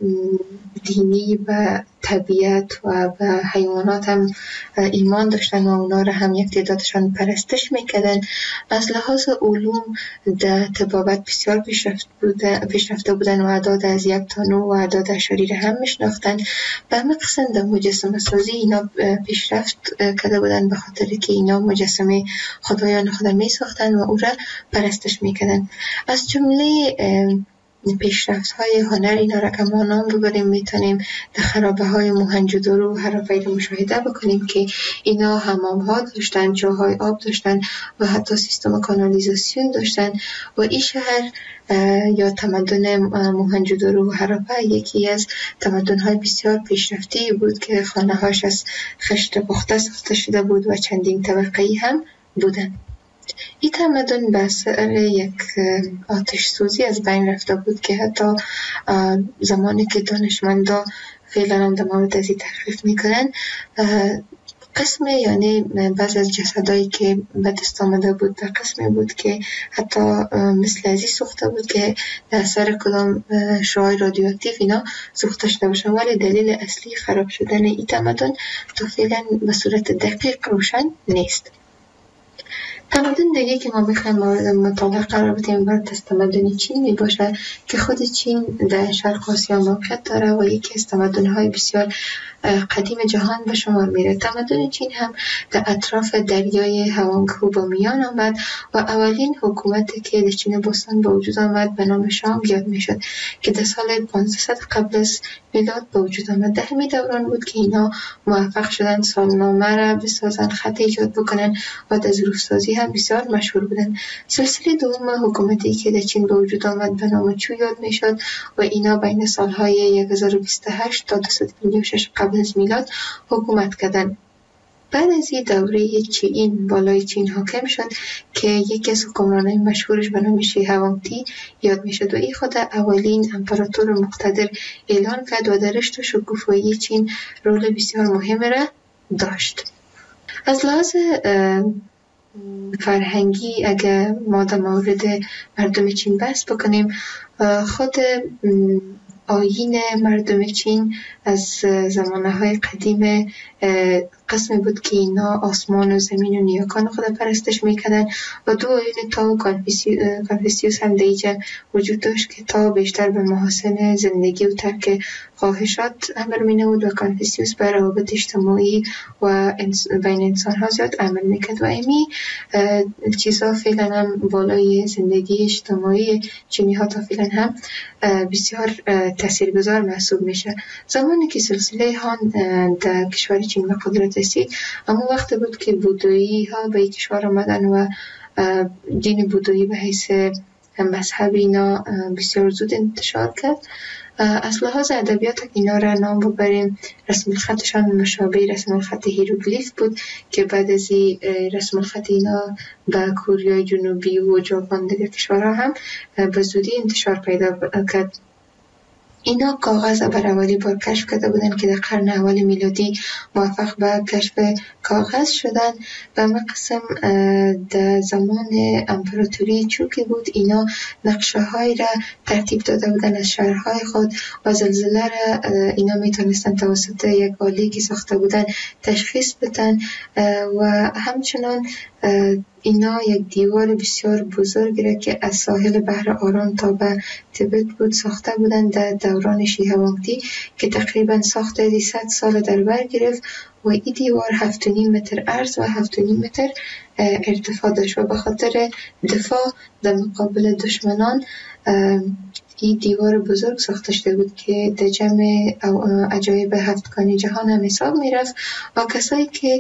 دینی و طبیعت و به حیوانات هم ایمان داشتن و اونا را هم یک تعدادشان پرستش میکردن. از لحاظ علوم در طبابت بسیار پیشرفته بودن و اعداد از 1 تا 9 و اعداد اشاری را هم میشناختن. به همه قسم در مجسمه سازی اینا پیشرفت کرده بودن، به خاطر که اینا مجسمه خدایان خود میساختن و او را پرستش میکردن. از جمله پیشرفت‌های هنر اینا را که ما نام ببریم، میتونیم در خرابه های موهنجودارو و هرافیل مشاهده بکنیم که اینا حمام‌ها داشتن، جاهای آب داشتن و حتی سیستم کانالیزاسیون داشتن. و این شهر یا تمدن موهنجودارو و هرافه یکی از تمدن‌های بسیار پیشرفته بود که خانه‌هاش از خشت پخته ساخته شده بود و چندین طبقه‌ای هم بودن. این تمدن به اثر یک آتش سوزی از بین رفته بود که حتی زمانی که دانشمندا فعلا هم در مورد ازی تحقیق میکنن، قسم یعنی بعض از جسدایی که به دست آمده بود در قسمی بود که حتی مثل ازی سوخته بود که در اثر کدام شعاع رادیواکتیو اینا سوخته شده باشن، ولی دلیل اصلی خراب شدن این تمدن تا فعلا به صورت دقیق روشن نیست. تمدن دیگه که ما بخوایم مورد مطالعه قرار بدیم باید از تمدن چین می باشه که خود چین در شرق آسیا موقعیت داره و یکی از تمدن‌های بسیار قدیم جهان به شمار میره. تمدن چین هم در اطراف دریای هوانگهو با میان آمد و اولین حکومتی که در چین باستان به وجود آمد به نام شانگ یاد میشد که در سال 500 قبل از میلاد به وجود آمد. در همین دوران بود که اینا موفق شدن سالنامه را بسازن، خط ایجاد بکنن و در ظروف‌سازی هم بسیار مشهور بودن. سلسله دوم حکومتی که در چین به وجود آمد به نام چو یاد میشد و اینا بین سالهای 1028 تا 256 قبل از میلاد حکومت کردن. بعد از این دوره چین بالای چین حاکم شد که یکی از حکمرانای مشهورش به نام شی هوانگتی یاد میشد و این خود اولین امپراتور مقتدر اعلان کرد و در رشد و شکوفایی چین رول بسیار مهم را داشت. از لحاظ فرهنگی اگر ما در مورد مردم چین بحث بکنیم، خود آیین مردم چین از زمانهای قدیم قسمی بود که اینا آسمان و زمین و نیاکان خود پرستش میکردن و دو آیین تا و کانفوسیوس هم دیجا وجود داشت که تا بیشتر به محاسن زندگی و ترک خواهشات امر مینمود و کانفوسیوس بر روابط اجتماعی و بین انسان ها زیاد عمل میکرد و امی چیزا فعلا هم بالای زندگی اجتماعی چینی ها تا فعلا هم بسیار تاثیرگذار محسوب میشه. زمانی که سلسله هان در کشور چین به قدرت رسید، اما وقت بود که بودایی ها به کشور آمدن و دین بودایی به حیث مذهب اینا بسیار زود انتشار کرد. از لحاظ ادبیات اینا را نام ببریم، رسم الخطشان مشابه رسم الخط هیروگلیف بود که بعد از رسم الخط اینا به کره جنوبی و ژاپن دیگر کشورها هم به زودی انتشار پیدا کرد. اینا کاغذ بر اولی بار کشف کرده بودن که در قرن اول میلادی موفق به کشف کاغذ شدن. و ما قسم در زمان امپراتوری چو که بود، اینا نقشه های را ترتیب داده بودن از شهرهای خود و زلزله را اینا میتونستن توسط یک آله که ساخته بودن تشخیص بدن و همچنان اینا یک دیوار بسیار بزرگ را که از ساحل بحر آرام تا به تبت بود ساخته بودند در دوران شی هوانگتی که تقریبا ساخته 100 سال در بر گرفت و این دیوار 7.5 متر عرض و 7.5 متر ارتفاع داشت و به خاطر دفاع در مقابل دشمنان این دیوار بزرگ ساخته شده بود که در جمع عجایب هفتگانی جهان هم حساب می رفت و کسایی که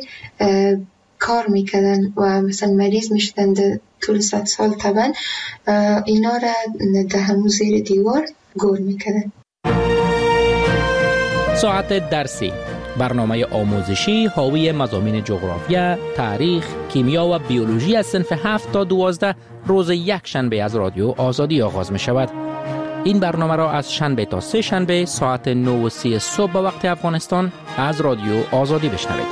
کار میکردن و مثلا مریض میشدن در طول 100 سال طبعا اینا را در همون زیر دیوار گور میکردن. ساعت درسی برنامه آموزشی حاوی مضامین جغرافیا، تاریخ، کیمیا و بیولوژی از صنف 7 تا 12 روز یک شنبه از رادیو آزادی آغاز می شود. این برنامه را از شنبه تا سه شنبه ساعت 9:30 صبح به وقت افغانستان از رادیو آزادی بشنوید.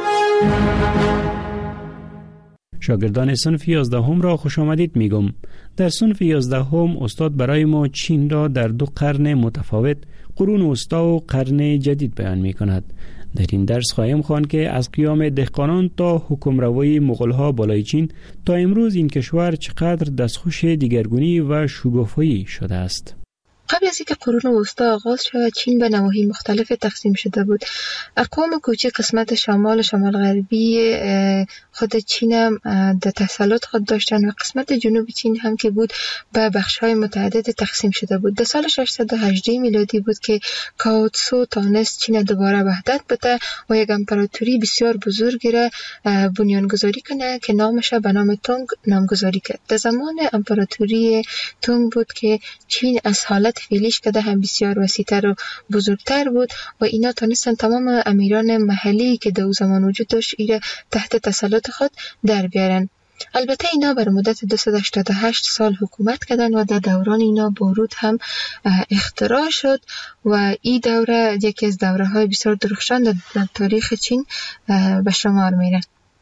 شاگردان صنف 11 را خوش آمدید میگم. در صنف 11 استاد برای ما چین را در 2 قرن متفاوت، قرون وسطا و قرن جدید بیان می کند. در این درس خواهیم خواند که از قیام دهقانان تا حکمروایی مغول‌ها بالای چین تا امروز این کشور چقدر دستخوش دیگرگونی و شگفت‌هایی شده است. قبل از اینکه قرون وسطا آغاز شود، چین به نواحی مختلف تقسیم شده بود. اقوام کوچک قسمت شمال غربی خود چین هم در تسلط خود داشتن و قسمت جنوب چین هم که بود به بخش‌های متعدد تقسیم شده بود. در سال 618 میلادی بود که کاو تسو تانست چین دوباره وحدت بده و یک امپراتوری بسیار بزرگی را بنیانگذاری کنه که نامش به نام تونگ نامگذاری کرد. در زمان امپراتوری تونگ بود که چین از حالت فعلیش که هم بسیار وسیع‌تر و بزرگتر بود و اینا تانستن تمام امیران محلی که در زمان وجود داشت ایره تحت تسلط خود در بیارن. البته اینا بر مدت 288 سال حکومت کردن و در دوران اینا باروت هم اختراع شد و این دوره یکی از دوره‌های بسیار درخشان در تاریخ چین به شمار میره.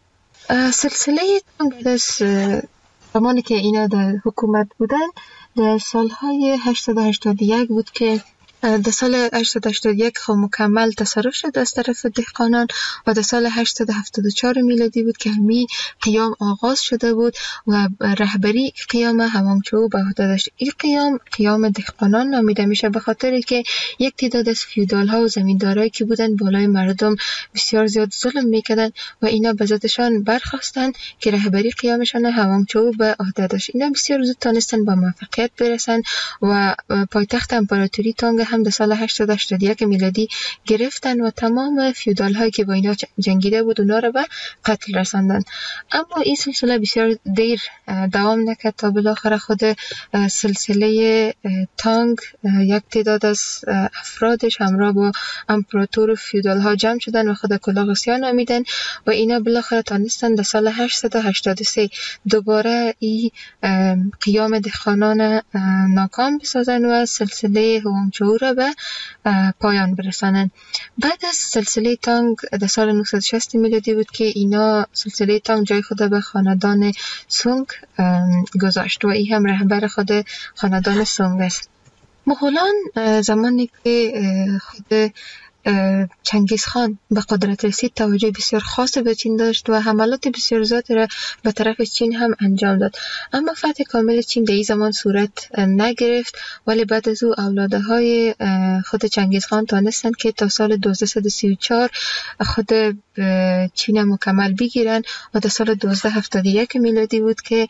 سلسله از زمانی که اینا در حکومت بودن در سالهای 881 بود که در سال 881 خب مکمل تصرف شد از طرف دهقانان و در سال 874 میلادی بود که همی قیام آغاز شده بود و رهبری قیام هوانگچو به عهده داشت. این قیام دهقانان نامیده میشه به خاطر که یک تعداد از فیودال ها و زمیندارایی که بودن بالای مردم بسیار زیاد ظلم میکردن و اینا به ضدشان برخاستن که رهبری قیامشان هوانگچو به عهده داشت. اینا بسیار زود تونستن به موفقیت برسن و پایتخت امپراتوری تونگ هم در سال 881 میلادی گرفتن و تمام فیودال هایی که با اینا جنگیده بود اونا رو به قتل رساندن. اما این سلسله بسیار دیر دوام نکرد تا بالاخره خود سلسله تانگ یک تعداد از افرادش همراه با امپراتور و فیودال ها جمع شدن و خود کلاغسیان نامیدن و اینا بالاخره تانستن در سال 883 دوباره این قیام دهقانان ناکام بسازن و سلسله هوانگچو را به پایان برسانن. بعد از سلسله تانگ در سال 960 میلادی بود که اینا سلسله تانگ جای خود به خاندان سونگ گذاشت و این هم رهبر خود خاندان سونگ است. مغولان زمانی که خود چنگیز خان به قدرت رسید توجه بسیار خاص به چین داشت و حملات بسیار زیادی را به طرف چین هم انجام داد. اما فتح کامل چین در این زمان صورت نگرفت، ولی بعد از او اولادهای خود چنگیز خان تانستند که تا سال 1234 خود چین مکمل بگیرن و در سال 1271 میلادی بود که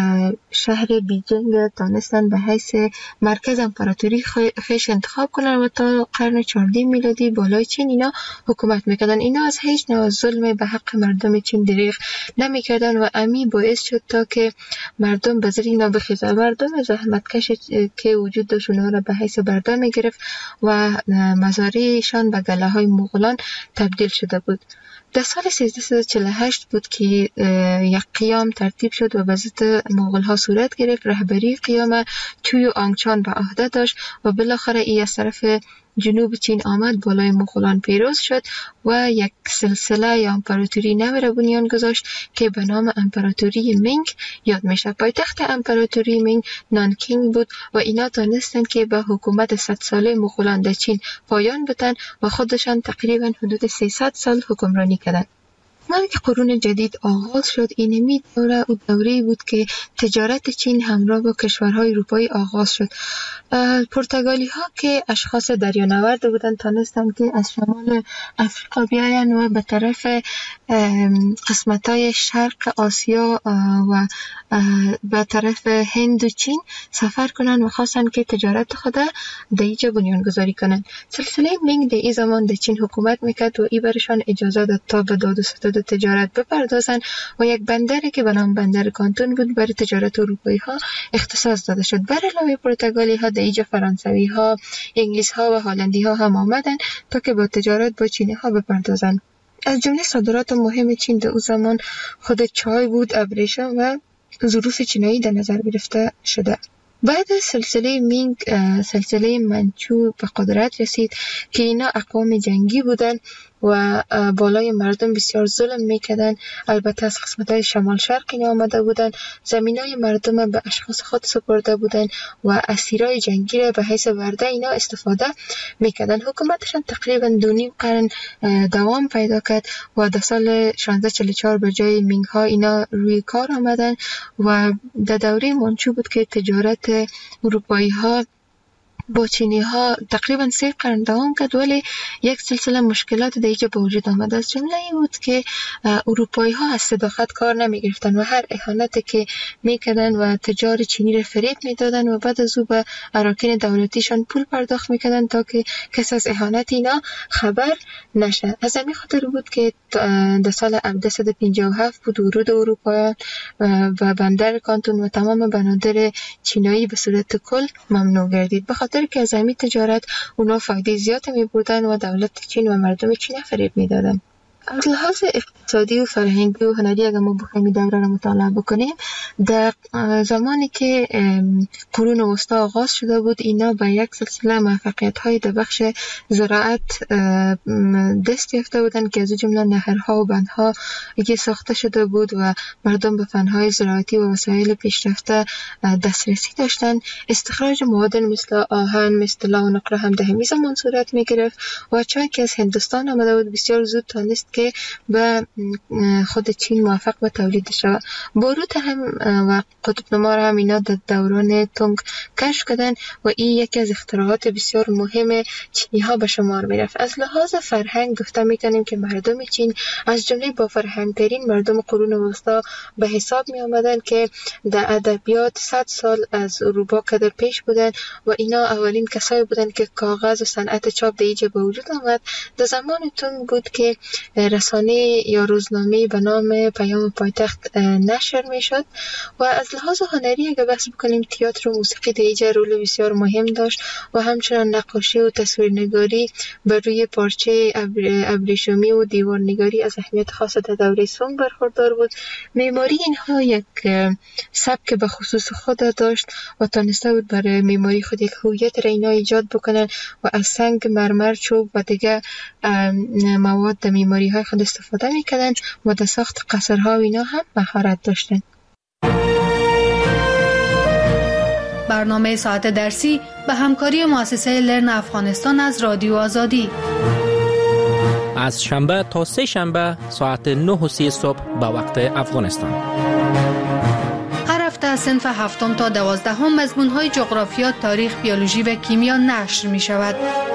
شهر بیجینگ تانستن به حیث مرکز امپراتوری خیش انتخاب کنن و تا قرن 14 میلادی بالای چین اینا حکومت میکردن. اینا از هیچ نوع ظلم به حق مردم چین دریغ نمیکردن و امی باعث شد تا که مردم به زیر اینا بخیزن. مردم زحمتکش که وجود داشت اونا را به حیث برده میگرفت و مزارعشان به گله های مغولان تبدیل شده بود. در سال 1348 بود که یک قیام ترتیب شد و به ضد مغول ها صورت گرفت. رهبری قیام توی آنگچان به عهده داشت و بالاخره ای از طرف جنوب چین آمد، بالای مغولان پیروز شد و یک سلسله یا امپراتوری نو را بنیان گذاشت که به نام امپراتوری مینگ یاد میشه. پایتخت امپراتوری مینگ نانکینگ بود و اینا تانستن که به حکومت 100 ساله مغولان در چین پایان بدن و خودشان تقریبا حدود 300 سال حکمرانی کردند. زمانی که قرون جدید آغاز شد، اینمی دوره بود که تجارت چین همراه با کشورهای اروپایی آغاز شد. پرتغالی ها که اشخاص دریانورد بودن تانستن که از شمال افریقا بیاین و به طرف قسمت‌های شرق آسیا و به طرف هند و چین سفر کنن و خواستن که تجارت خود در اینجا بنیان گذاری کنن. سلسله مینگ در این زمان در چین حکومت میکرد و ای برشان اجازه داد تا به داد و ستد و تجارت بپردازند و یک بندری که به نام بندر کانتون بود برای تجارت اروپایی ها اختصاص داده شد. بر علاوه پرتغالی ها در اینجا فرانسوی ها، انگلیس ها و هلندی ها هم آمدن تا که با تجارت با چینی ها بپردازند. از جمله صادرات مهم چین در اون زمان خود چای بود، ابریشم و ظروف چینایی در نظر گرفته شده. بعد از سلسله مینگ سلسله منچو به قدرت رسید که اینا اقوام جنگی بودن و بالای مردم بسیار ظلم میکردن. البته از قسمت‌های شمال شرق اینا آمده بودن، زمینای مردم به اشخاص خود سپرده بودن و اسیرای جنگی را به حیث ورده اینا استفاده میکردن. حکومتشان تقریبا 2.5 قرن دوام پیدا کرد و در سال 1644 به جای مینگ ها اینا روی کار آمدن و در دوره منچو بود که تجارت اروپایی ها با چینی ها تقریبا 3 قرن دوام کرد، ولی یک سلسله مشکلات در اینجا به وجود آمد. از جمله این بود که اروپایی ها از صداقت کار نمی گرفتن و هر اهانتی که میکردن و تجار چینی را فریب میدادن و بعد از او به اراکین دولتیشان پول پرداخت میکردن تا که کس از اهانت اینا خبر نشه. از همین خاطر بود که در سال 1757 بود ورود اروپاییان و بندر کانتون و تمام بنادر چینایی به صورت کل ممنوع گردید، به خاطر که از همین تجارت اونا فایده زیاد می بردن و دولت چین و مردم چین فریب می دادن. از لحاظ اقتصادی و فرهنگی و هنری اگر ما بخوایم این دوره را مطالعه بکنیم، در زمانی که قرون وسطا آغاز شده بود اینا به یک سلسله موفقیت‌های در بخش زراعت دست یافته بودند که از جمله نهرها و بندها که ساخته شده بود و مردم به فن‌های زراعتی و وسایل پیشرفته دسترسی داشتند. استخراج معادن مثل آهن، مثل لا و نقره هم در همین زمان صورت می‌گرفت و چون که از هندوستان آمده بود بسیار زود تانست که به خود چین موفق به تولید شود. باروت هم و قطب‌نما هم اینا در دوران تونگ کشف کردن و این یکی از اختراعات بسیار مهم چینی ها به شمار می رفت. از لحاظ فرهنگ گفته می کنیم که مردم چین از جمله با فرهنگ‌ترین مردم قرون وسطا به حساب می آمدن که در ادبیات 100 سال از اروپا کده پیش بودن و اینا اولین کسایی بودن که کاغذ و صنعت چاپ در اینجا به وجود آمد. در زمان تونگ بود که رسانه یا روزنامه به نام پیام پایتخت نشر می شد. و از لحاظ هنری اگر بحث بکنیم تئاتر و موسیقی در اینجا رول بسیار مهم داشت و همچنان نقاشی و تصویرنگاری بر روی پارچه ابریشمی و دیوارنگاری از اهمیت خاص در دوره سونگ برخوردار بود. معماری اینها یک سبک به خصوص خود داشت و تانسته بود برای معماری خود یک هویت را اینا ایجاد بکنن و از سنگ، مرمر، چوب و دیگر مواد در معماری های خود استفاده میکردن و در ساخت قصرها و اینا هم مهارت داشتن. برنامه ساعت درسی به همکاری مؤسسه لرن افغانستان از رادیو آزادی از شنبه تا سه شنبه ساعت 9:30 صبح به وقت افغانستان. هر هفته از صنف 7 تا 12 مضمون‌های جغرافیا، تاریخ، بیولوژی و کیمیا نشر می شود.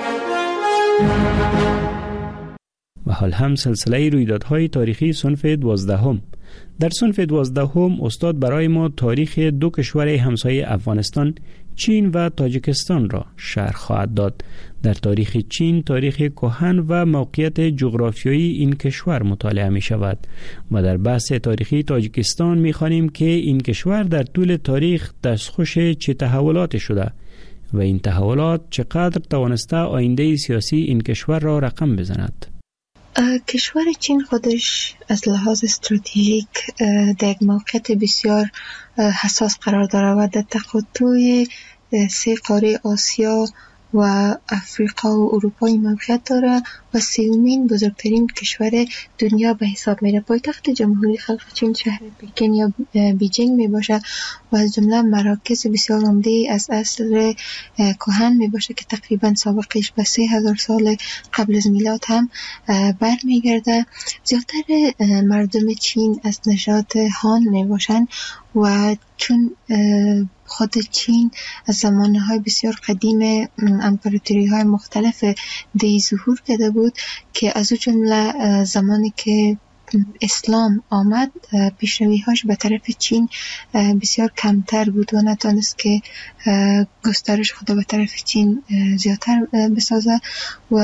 و حال هم سلسله رویدادهای تاریخی صنف 12. در صنف 12 استاد برای ما تاریخ دو کشور همسایه افغانستان، چین و تاجیکستان را شرح خواهد داد. در تاریخ چین تاریخ کهن و موقعیت جغرافیایی این کشور مطالعه می شود و در بحث تاریخی تاجیکستان می خوانیم که این کشور در طول تاریخ دستخوش چه تحولاتی شده و این تحولات چقدر توانسته آینده سیاسی این کشور را رقم بزند. کشور چین خودش از لحاظ استراتژیک در یک موقعیت بسیار حساس قرار دارد و در تقاطع 3 قاره آسیا و افریقا و اروپا موقعیت دارد و 3مین بزرگترین کشور دنیا به حساب میره. پایتخت جمهوری خلق چین شهر پکن یا بیجینگ می باشد و از جمله مراکز بسیار عمده از عصر کهن می باشد که تقریبا سابقش به 3000 سال قبل از میلاد هم برمیگرده. زیادتر مردم چین از نژاد هان می باشند و چون خود چین از زمانهای بسیار قدیم امپراتوری های مختلف دی ظهور کرده بود که از او جمله زمانی که اسلام آمد پیشروی هاش به طرف چین بسیار کمتر بود و نتونست که گسترش خود به طرف چین زیادتر بسازه و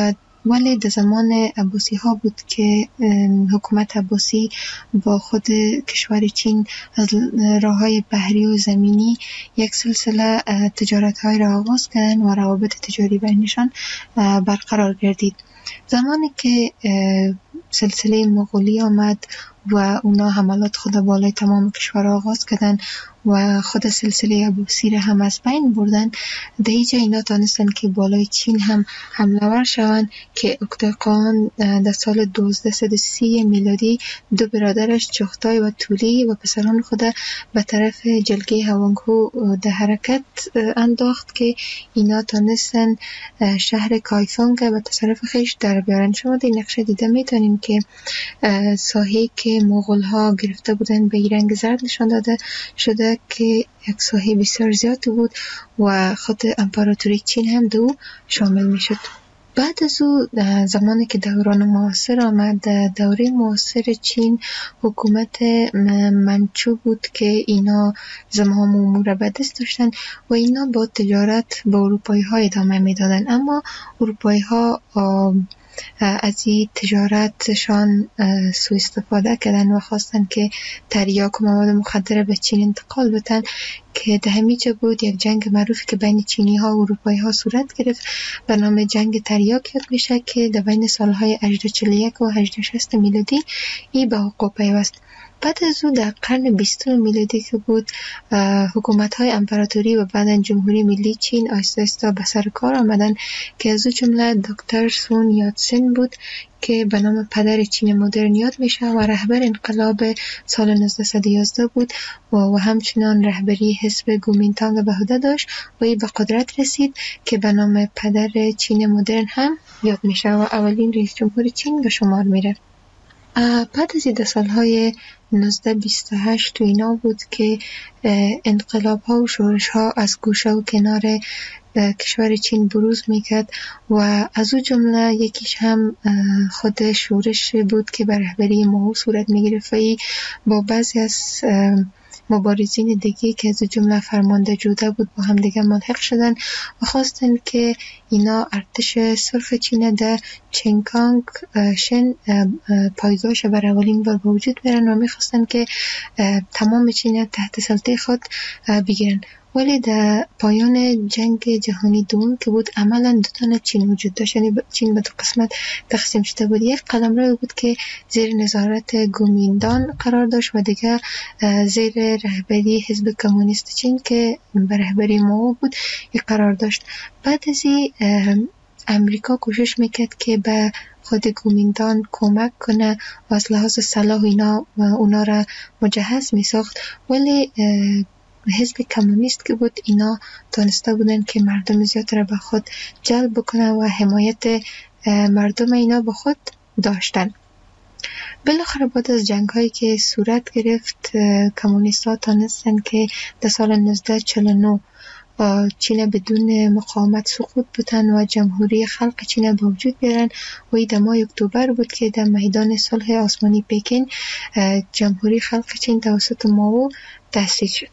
ولی در زمان عباسی ها بود که حکومت عباسی با خود کشور چین از راه های بحری و زمینی یک سلسله تجارت های را آغاز کردن و روابط تجاری بینشان برقرار گردید. زمانی که سلسله مغولی آمد و اونا حملات خود بالای تمام کشور آغاز کردن و خود سلسله عباسی را هم از بین بردن، در اینجا اینا تانستن که بالای چین هم حمله ور شوند که اکتاقان در سال 1230 میلادی دو برادرش چغتای و تولی و پسران خود به طرف جلگه هوانگهو در حرکت انداخت که اینا تانستن شهر کایفونگ به تصرف خیش در بیارن. شما در نقشه دیده میتونیم که ساحه‌ای که مغول ها گرفته بودن به رنگ زرد نشان داده شده که یک ساحه بسیار زیاد بود و خود امپراتوری چین هم دو شامل می شد. بعد از او زمانی که دوران معاصر آمد، دوره معاصر چین حکومت منچو بود که اینا زمام امور به دست داشتن و اینا با تجارت با اروپایی ها ادامه می دادن، اما اروپایی ها از این تجارتشان سوء استفاده کردن و خواستن که تریاک و مواد مخدر به چین انتقال بدن که در همیجا بود یک جنگ معروفی که بین چینی ها و اروپایی ها صورت گرفت به نام جنگ تریاک یاد میشه که در بین سالهای 1841 و 1860 میلادی این به وقوع پیوست. بعد از او در قرن 20 میلادی که بود، حکومت‌های امپراتوری و بعداً جمهوری ملی چین آهسته آهسته به سر کار آمدن که از او جمله دکتر سون یاتسن بود که به نام پدر چین مدرن یاد میشه و رهبر انقلاب سال 1911 بود و همچنان رهبری حزب کومینتانگ به عهده داشت و این به قدرت رسید که به نام پدر چین مدرن هم یاد میشه و اولین رئیس جمهور چین به شمار میره. بعد از این سالهای 1928 تو اینا بود که انقلاب ها و شورش ها از گوشه و کنار کشور چین بروز میکرد و از او جمله یکیش هم خود شورش بود که به رهبری ماو صورت میگرفت و با بعضی از مبارزین دیگه که از جمله فرمانده جوده بود با هم دیگه ملحق شدن و خواستن که اینا ارتش سرخ چین در چنگانگ شن پایگاهش بر اولین بار به وجود بیارن و میخواستن که تمام چین تحت سلطه خود بگیرن. ولی در پایان جنگ جهانی دوم که بود عملا دو تا چین وجود داشت، یعنی چین به دو قسمت تقسیم شده بود. یک قلمرو بود که زیر نظارت کومینتان قرار داشت و دیگه زیر رهبری حزب کمونیست چین که به رهبری ماو بود یک قرار داشت. بعد از این امریکا کوشش میکرد که به خود کومینتان کمک کنه و از لحاظ سلاح اونا را مجهز میساخت، ولی حزب کمونیست که بود اینا تانسته بودن که مردم زیاد را به خود جلب بکنن و حمایت مردم اینا به خود داشتن. بالاخره بعد از جنگ هایی که صورت گرفت، کمونیست ها تانستن که در سال 1949 چین بدون مقاومت سقوط بودن و جمهوری خلق چین به وجود بیارن و این در ماه اکتبر بود که در میدان صلح آسمانی پکن جمهوری خلق چین توسط ماو تأسیس شد.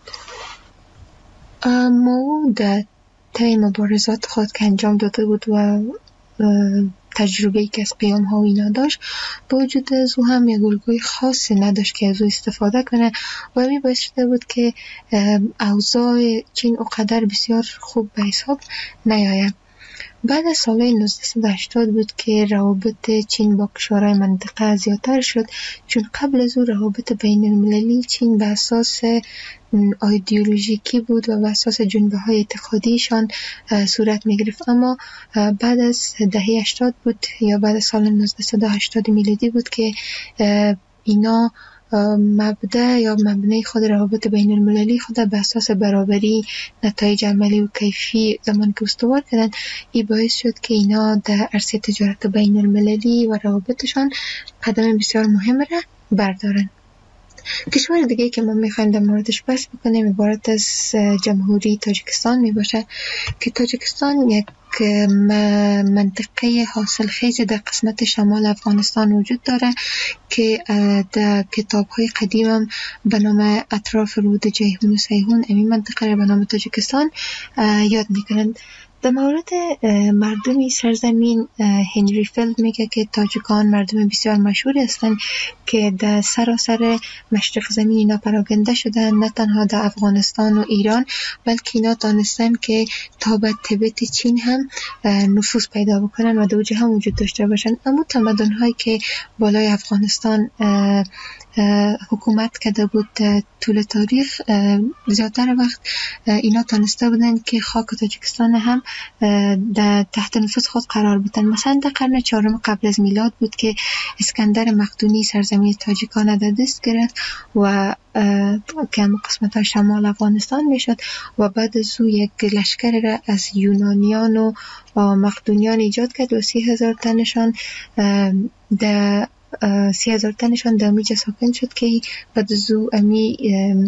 ماو در طی مبارزات خود که انجام داده بود و تجربه‌ای که از قیام ها و اینا داشت، با وجود از او هم یک الگوی خاصی نداشت که از او استفاده کنه و همین باعث شده بود که اوضاع چین اونقدر بسیار خوب به حساب نیاید. بعد از سال 1980 بود که روابط چین با کشورهای منطقه زیادتر شد، چون قبل از او روابط بین المللی چین به اساس ایدئولوژیکی بود و به اساس جنبه های اعتقادیشان صورت می گرفت. اما بعد از دهه 80 بود یا بعد از سال 1980 میلادی بود که اینا مبدأ یا مبنای خود روابط بین المللی خود به اساس برابری، نتایج عملی و کیفی زمان که استوار کردن، این باعث شد که اینا در عرصه تجارت بین المللی و روابطشان قدم بسیار مهم را بردارن. کشور دیگه که ما میخوایم در موردش بحث بکنیم عبارت از جمهوری تاجیکستان میباشه که تاجیکستان یک منطقه حاصل خیز در قسمت شمال افغانستان وجود داره که در کتاب‌های قدیم هم به نام اطراف رود جیهون و سیهون این منطقه را به نام تاجیکستان یاد میکنند. در مورد مردم سرزمین هنری فیلد میگه که تاجیکان مردم بسیار مشهوری هستند که در سراسر مشرق زمین اینا پراکنده شدن، نه تنها در افغانستان و ایران بلکه اینا دانستن که تا به تبت چین هم نفوذ پیدا بکنن و دوجه هم وجود داشته باشن. اما تمدن هایی که بالای افغانستان حکومت کرده بود طول تاریخ، زیادتر وقت اینا تانسته بودن که خاک تاجیکستان هم در تحت نفوذ خود قرار بدن. مثلا در قرن 4 قبل از میلاد بود که اسکندر مقدونی سرزمین تاجیکان در دست گرفت و که هم قسمت های شمال افغانستان میشد و بعد از او یک لشکر را از یونانیان و مقدونیان ایجاد کرد و 30,000 تنشان در 30,000 تنشان در امیجا ساکن شد که بعد از او امی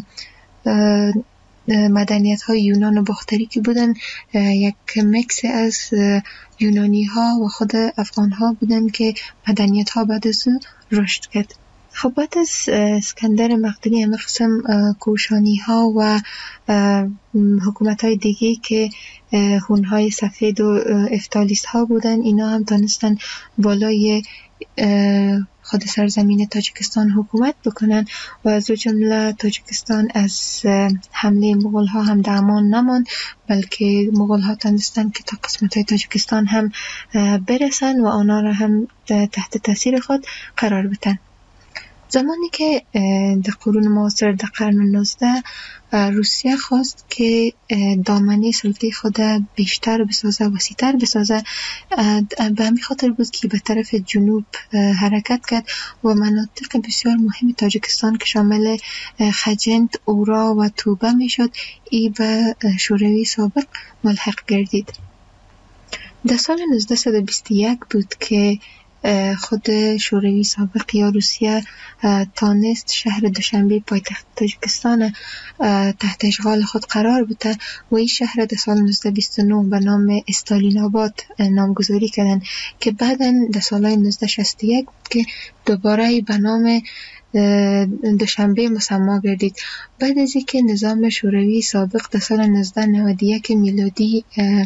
مدنیت های یونان و باختری که بودن یک مکس از یونانی ها و خود افغان ها بودن که مدنیت ها بعد از او رشد کرد. خب بعد از اسکندر مقدونی همه قسم کوشانی ها و حکومت های دیگه که هون های سفید و افتالیست ها بودن، اینا هم تانستن بالای خود سرزمین تاجیکستان حکومت بکنن و از جمله تاجیکستان از حمله مغول ها هم در امان نماند، بلکه مغول ها تانستن که تا قسمت های تاجیکستان هم برسن و آنها را هم تحت تاثیر خود قرار بدن. زمانی که در قرون معاصر در قرن 19 روسیه خواست که دامنه سلطه خود بیشتر بسازه، وسیع‌تر بسازه، به همین خاطر بود که به طرف جنوب حرکت کرد و مناطق بسیار مهم تاجیکستان که شامل خجند، اورا و توبه می شد ای به شوروی سابق ملحق گردید. در سال 1921 بود که خود شوروی سابق یا روسیه تانست شهر دوشنبه پایتخت تاجیکستان تحت اشغال خود قرار بده و این شهر در سال 1929 به نام استالین آباد نامگذاری کردن که بعداً در سال 1961 بود که دوباره به نام دوشنبه مسما گردید. بعد از اینکه نظام شوروی سابق در سال 1991 میلادی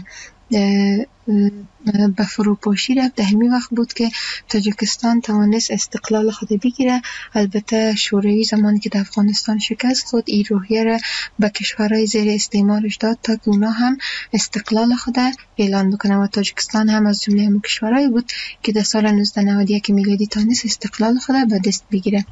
به فروپاشی رفت، در همین وقت بود که تاجیکستان توانست استقلال خود بگیره. البته شوروی زمانی که در افغانستان شکست خود این روحیه را به کشورهای زیر استعمارش داد تا که اونا هم استقلال خود اعلان بکنه و تاجیکستان هم از جمله همون کشورهایی بود که در سال 1991 میلادی تانست استقلال خود به دست بگیره.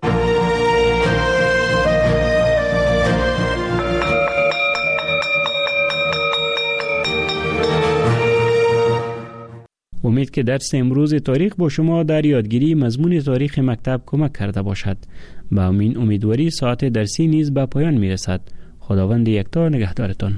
امید که درس امروز تاریخ با شما در یادگیری مضمون تاریخ مکتب کمک کرده باشد. با امین امیدواری ساعت درسی نیز به پایان می رسد. خداوند یکتا نگهدارتان.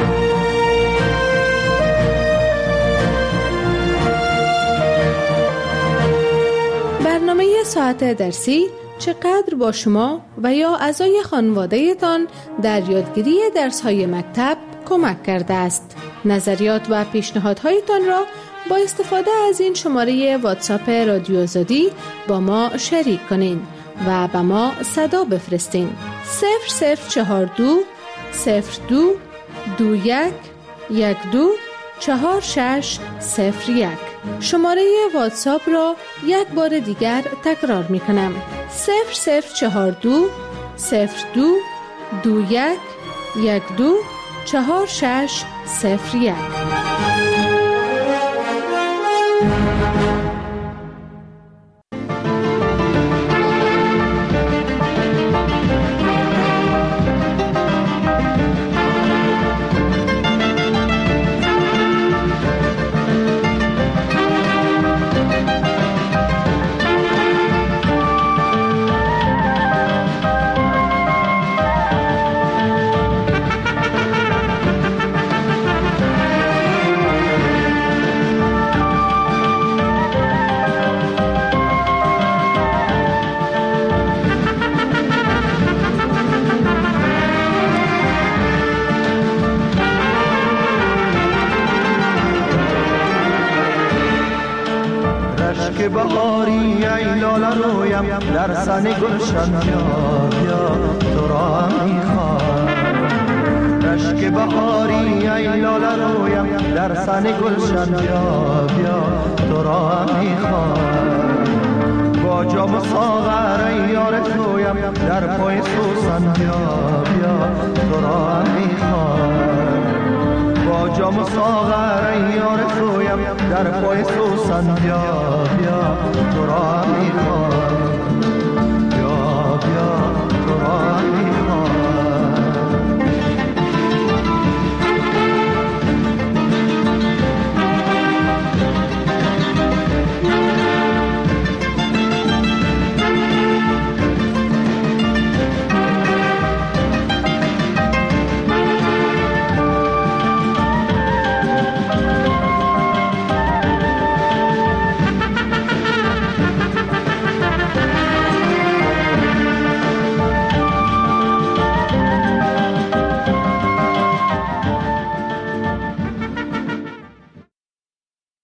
برنامه ساعت درسی چقدر با شما و یا اعضای خانواده تان در یادگیری درس‌های مکتب کمک کرده است. نظریات و پیشنهادهایتان را با استفاده از این شماره واتساپ رادیو آزادی با ما شریک کنین و به ما صدا بفرستین. 0042 02 21 12 4601. شماره واتساپ را یک بار دیگر تکرار می کنم. 0042 02 21 12 4601. بهاری ای لاله رویم در سن گلشن بیا بیا تو را میخوام رشک بهاری ای لاله رویم در سن گلشن بیا بیا تو را هم میخوام با جام ساغر ای یار تویم در پای سوسن بیا بیا تو را هم میخوام با جام ساغر ای یار تویم در پای سوسن بیا بیا تو را هم میخوام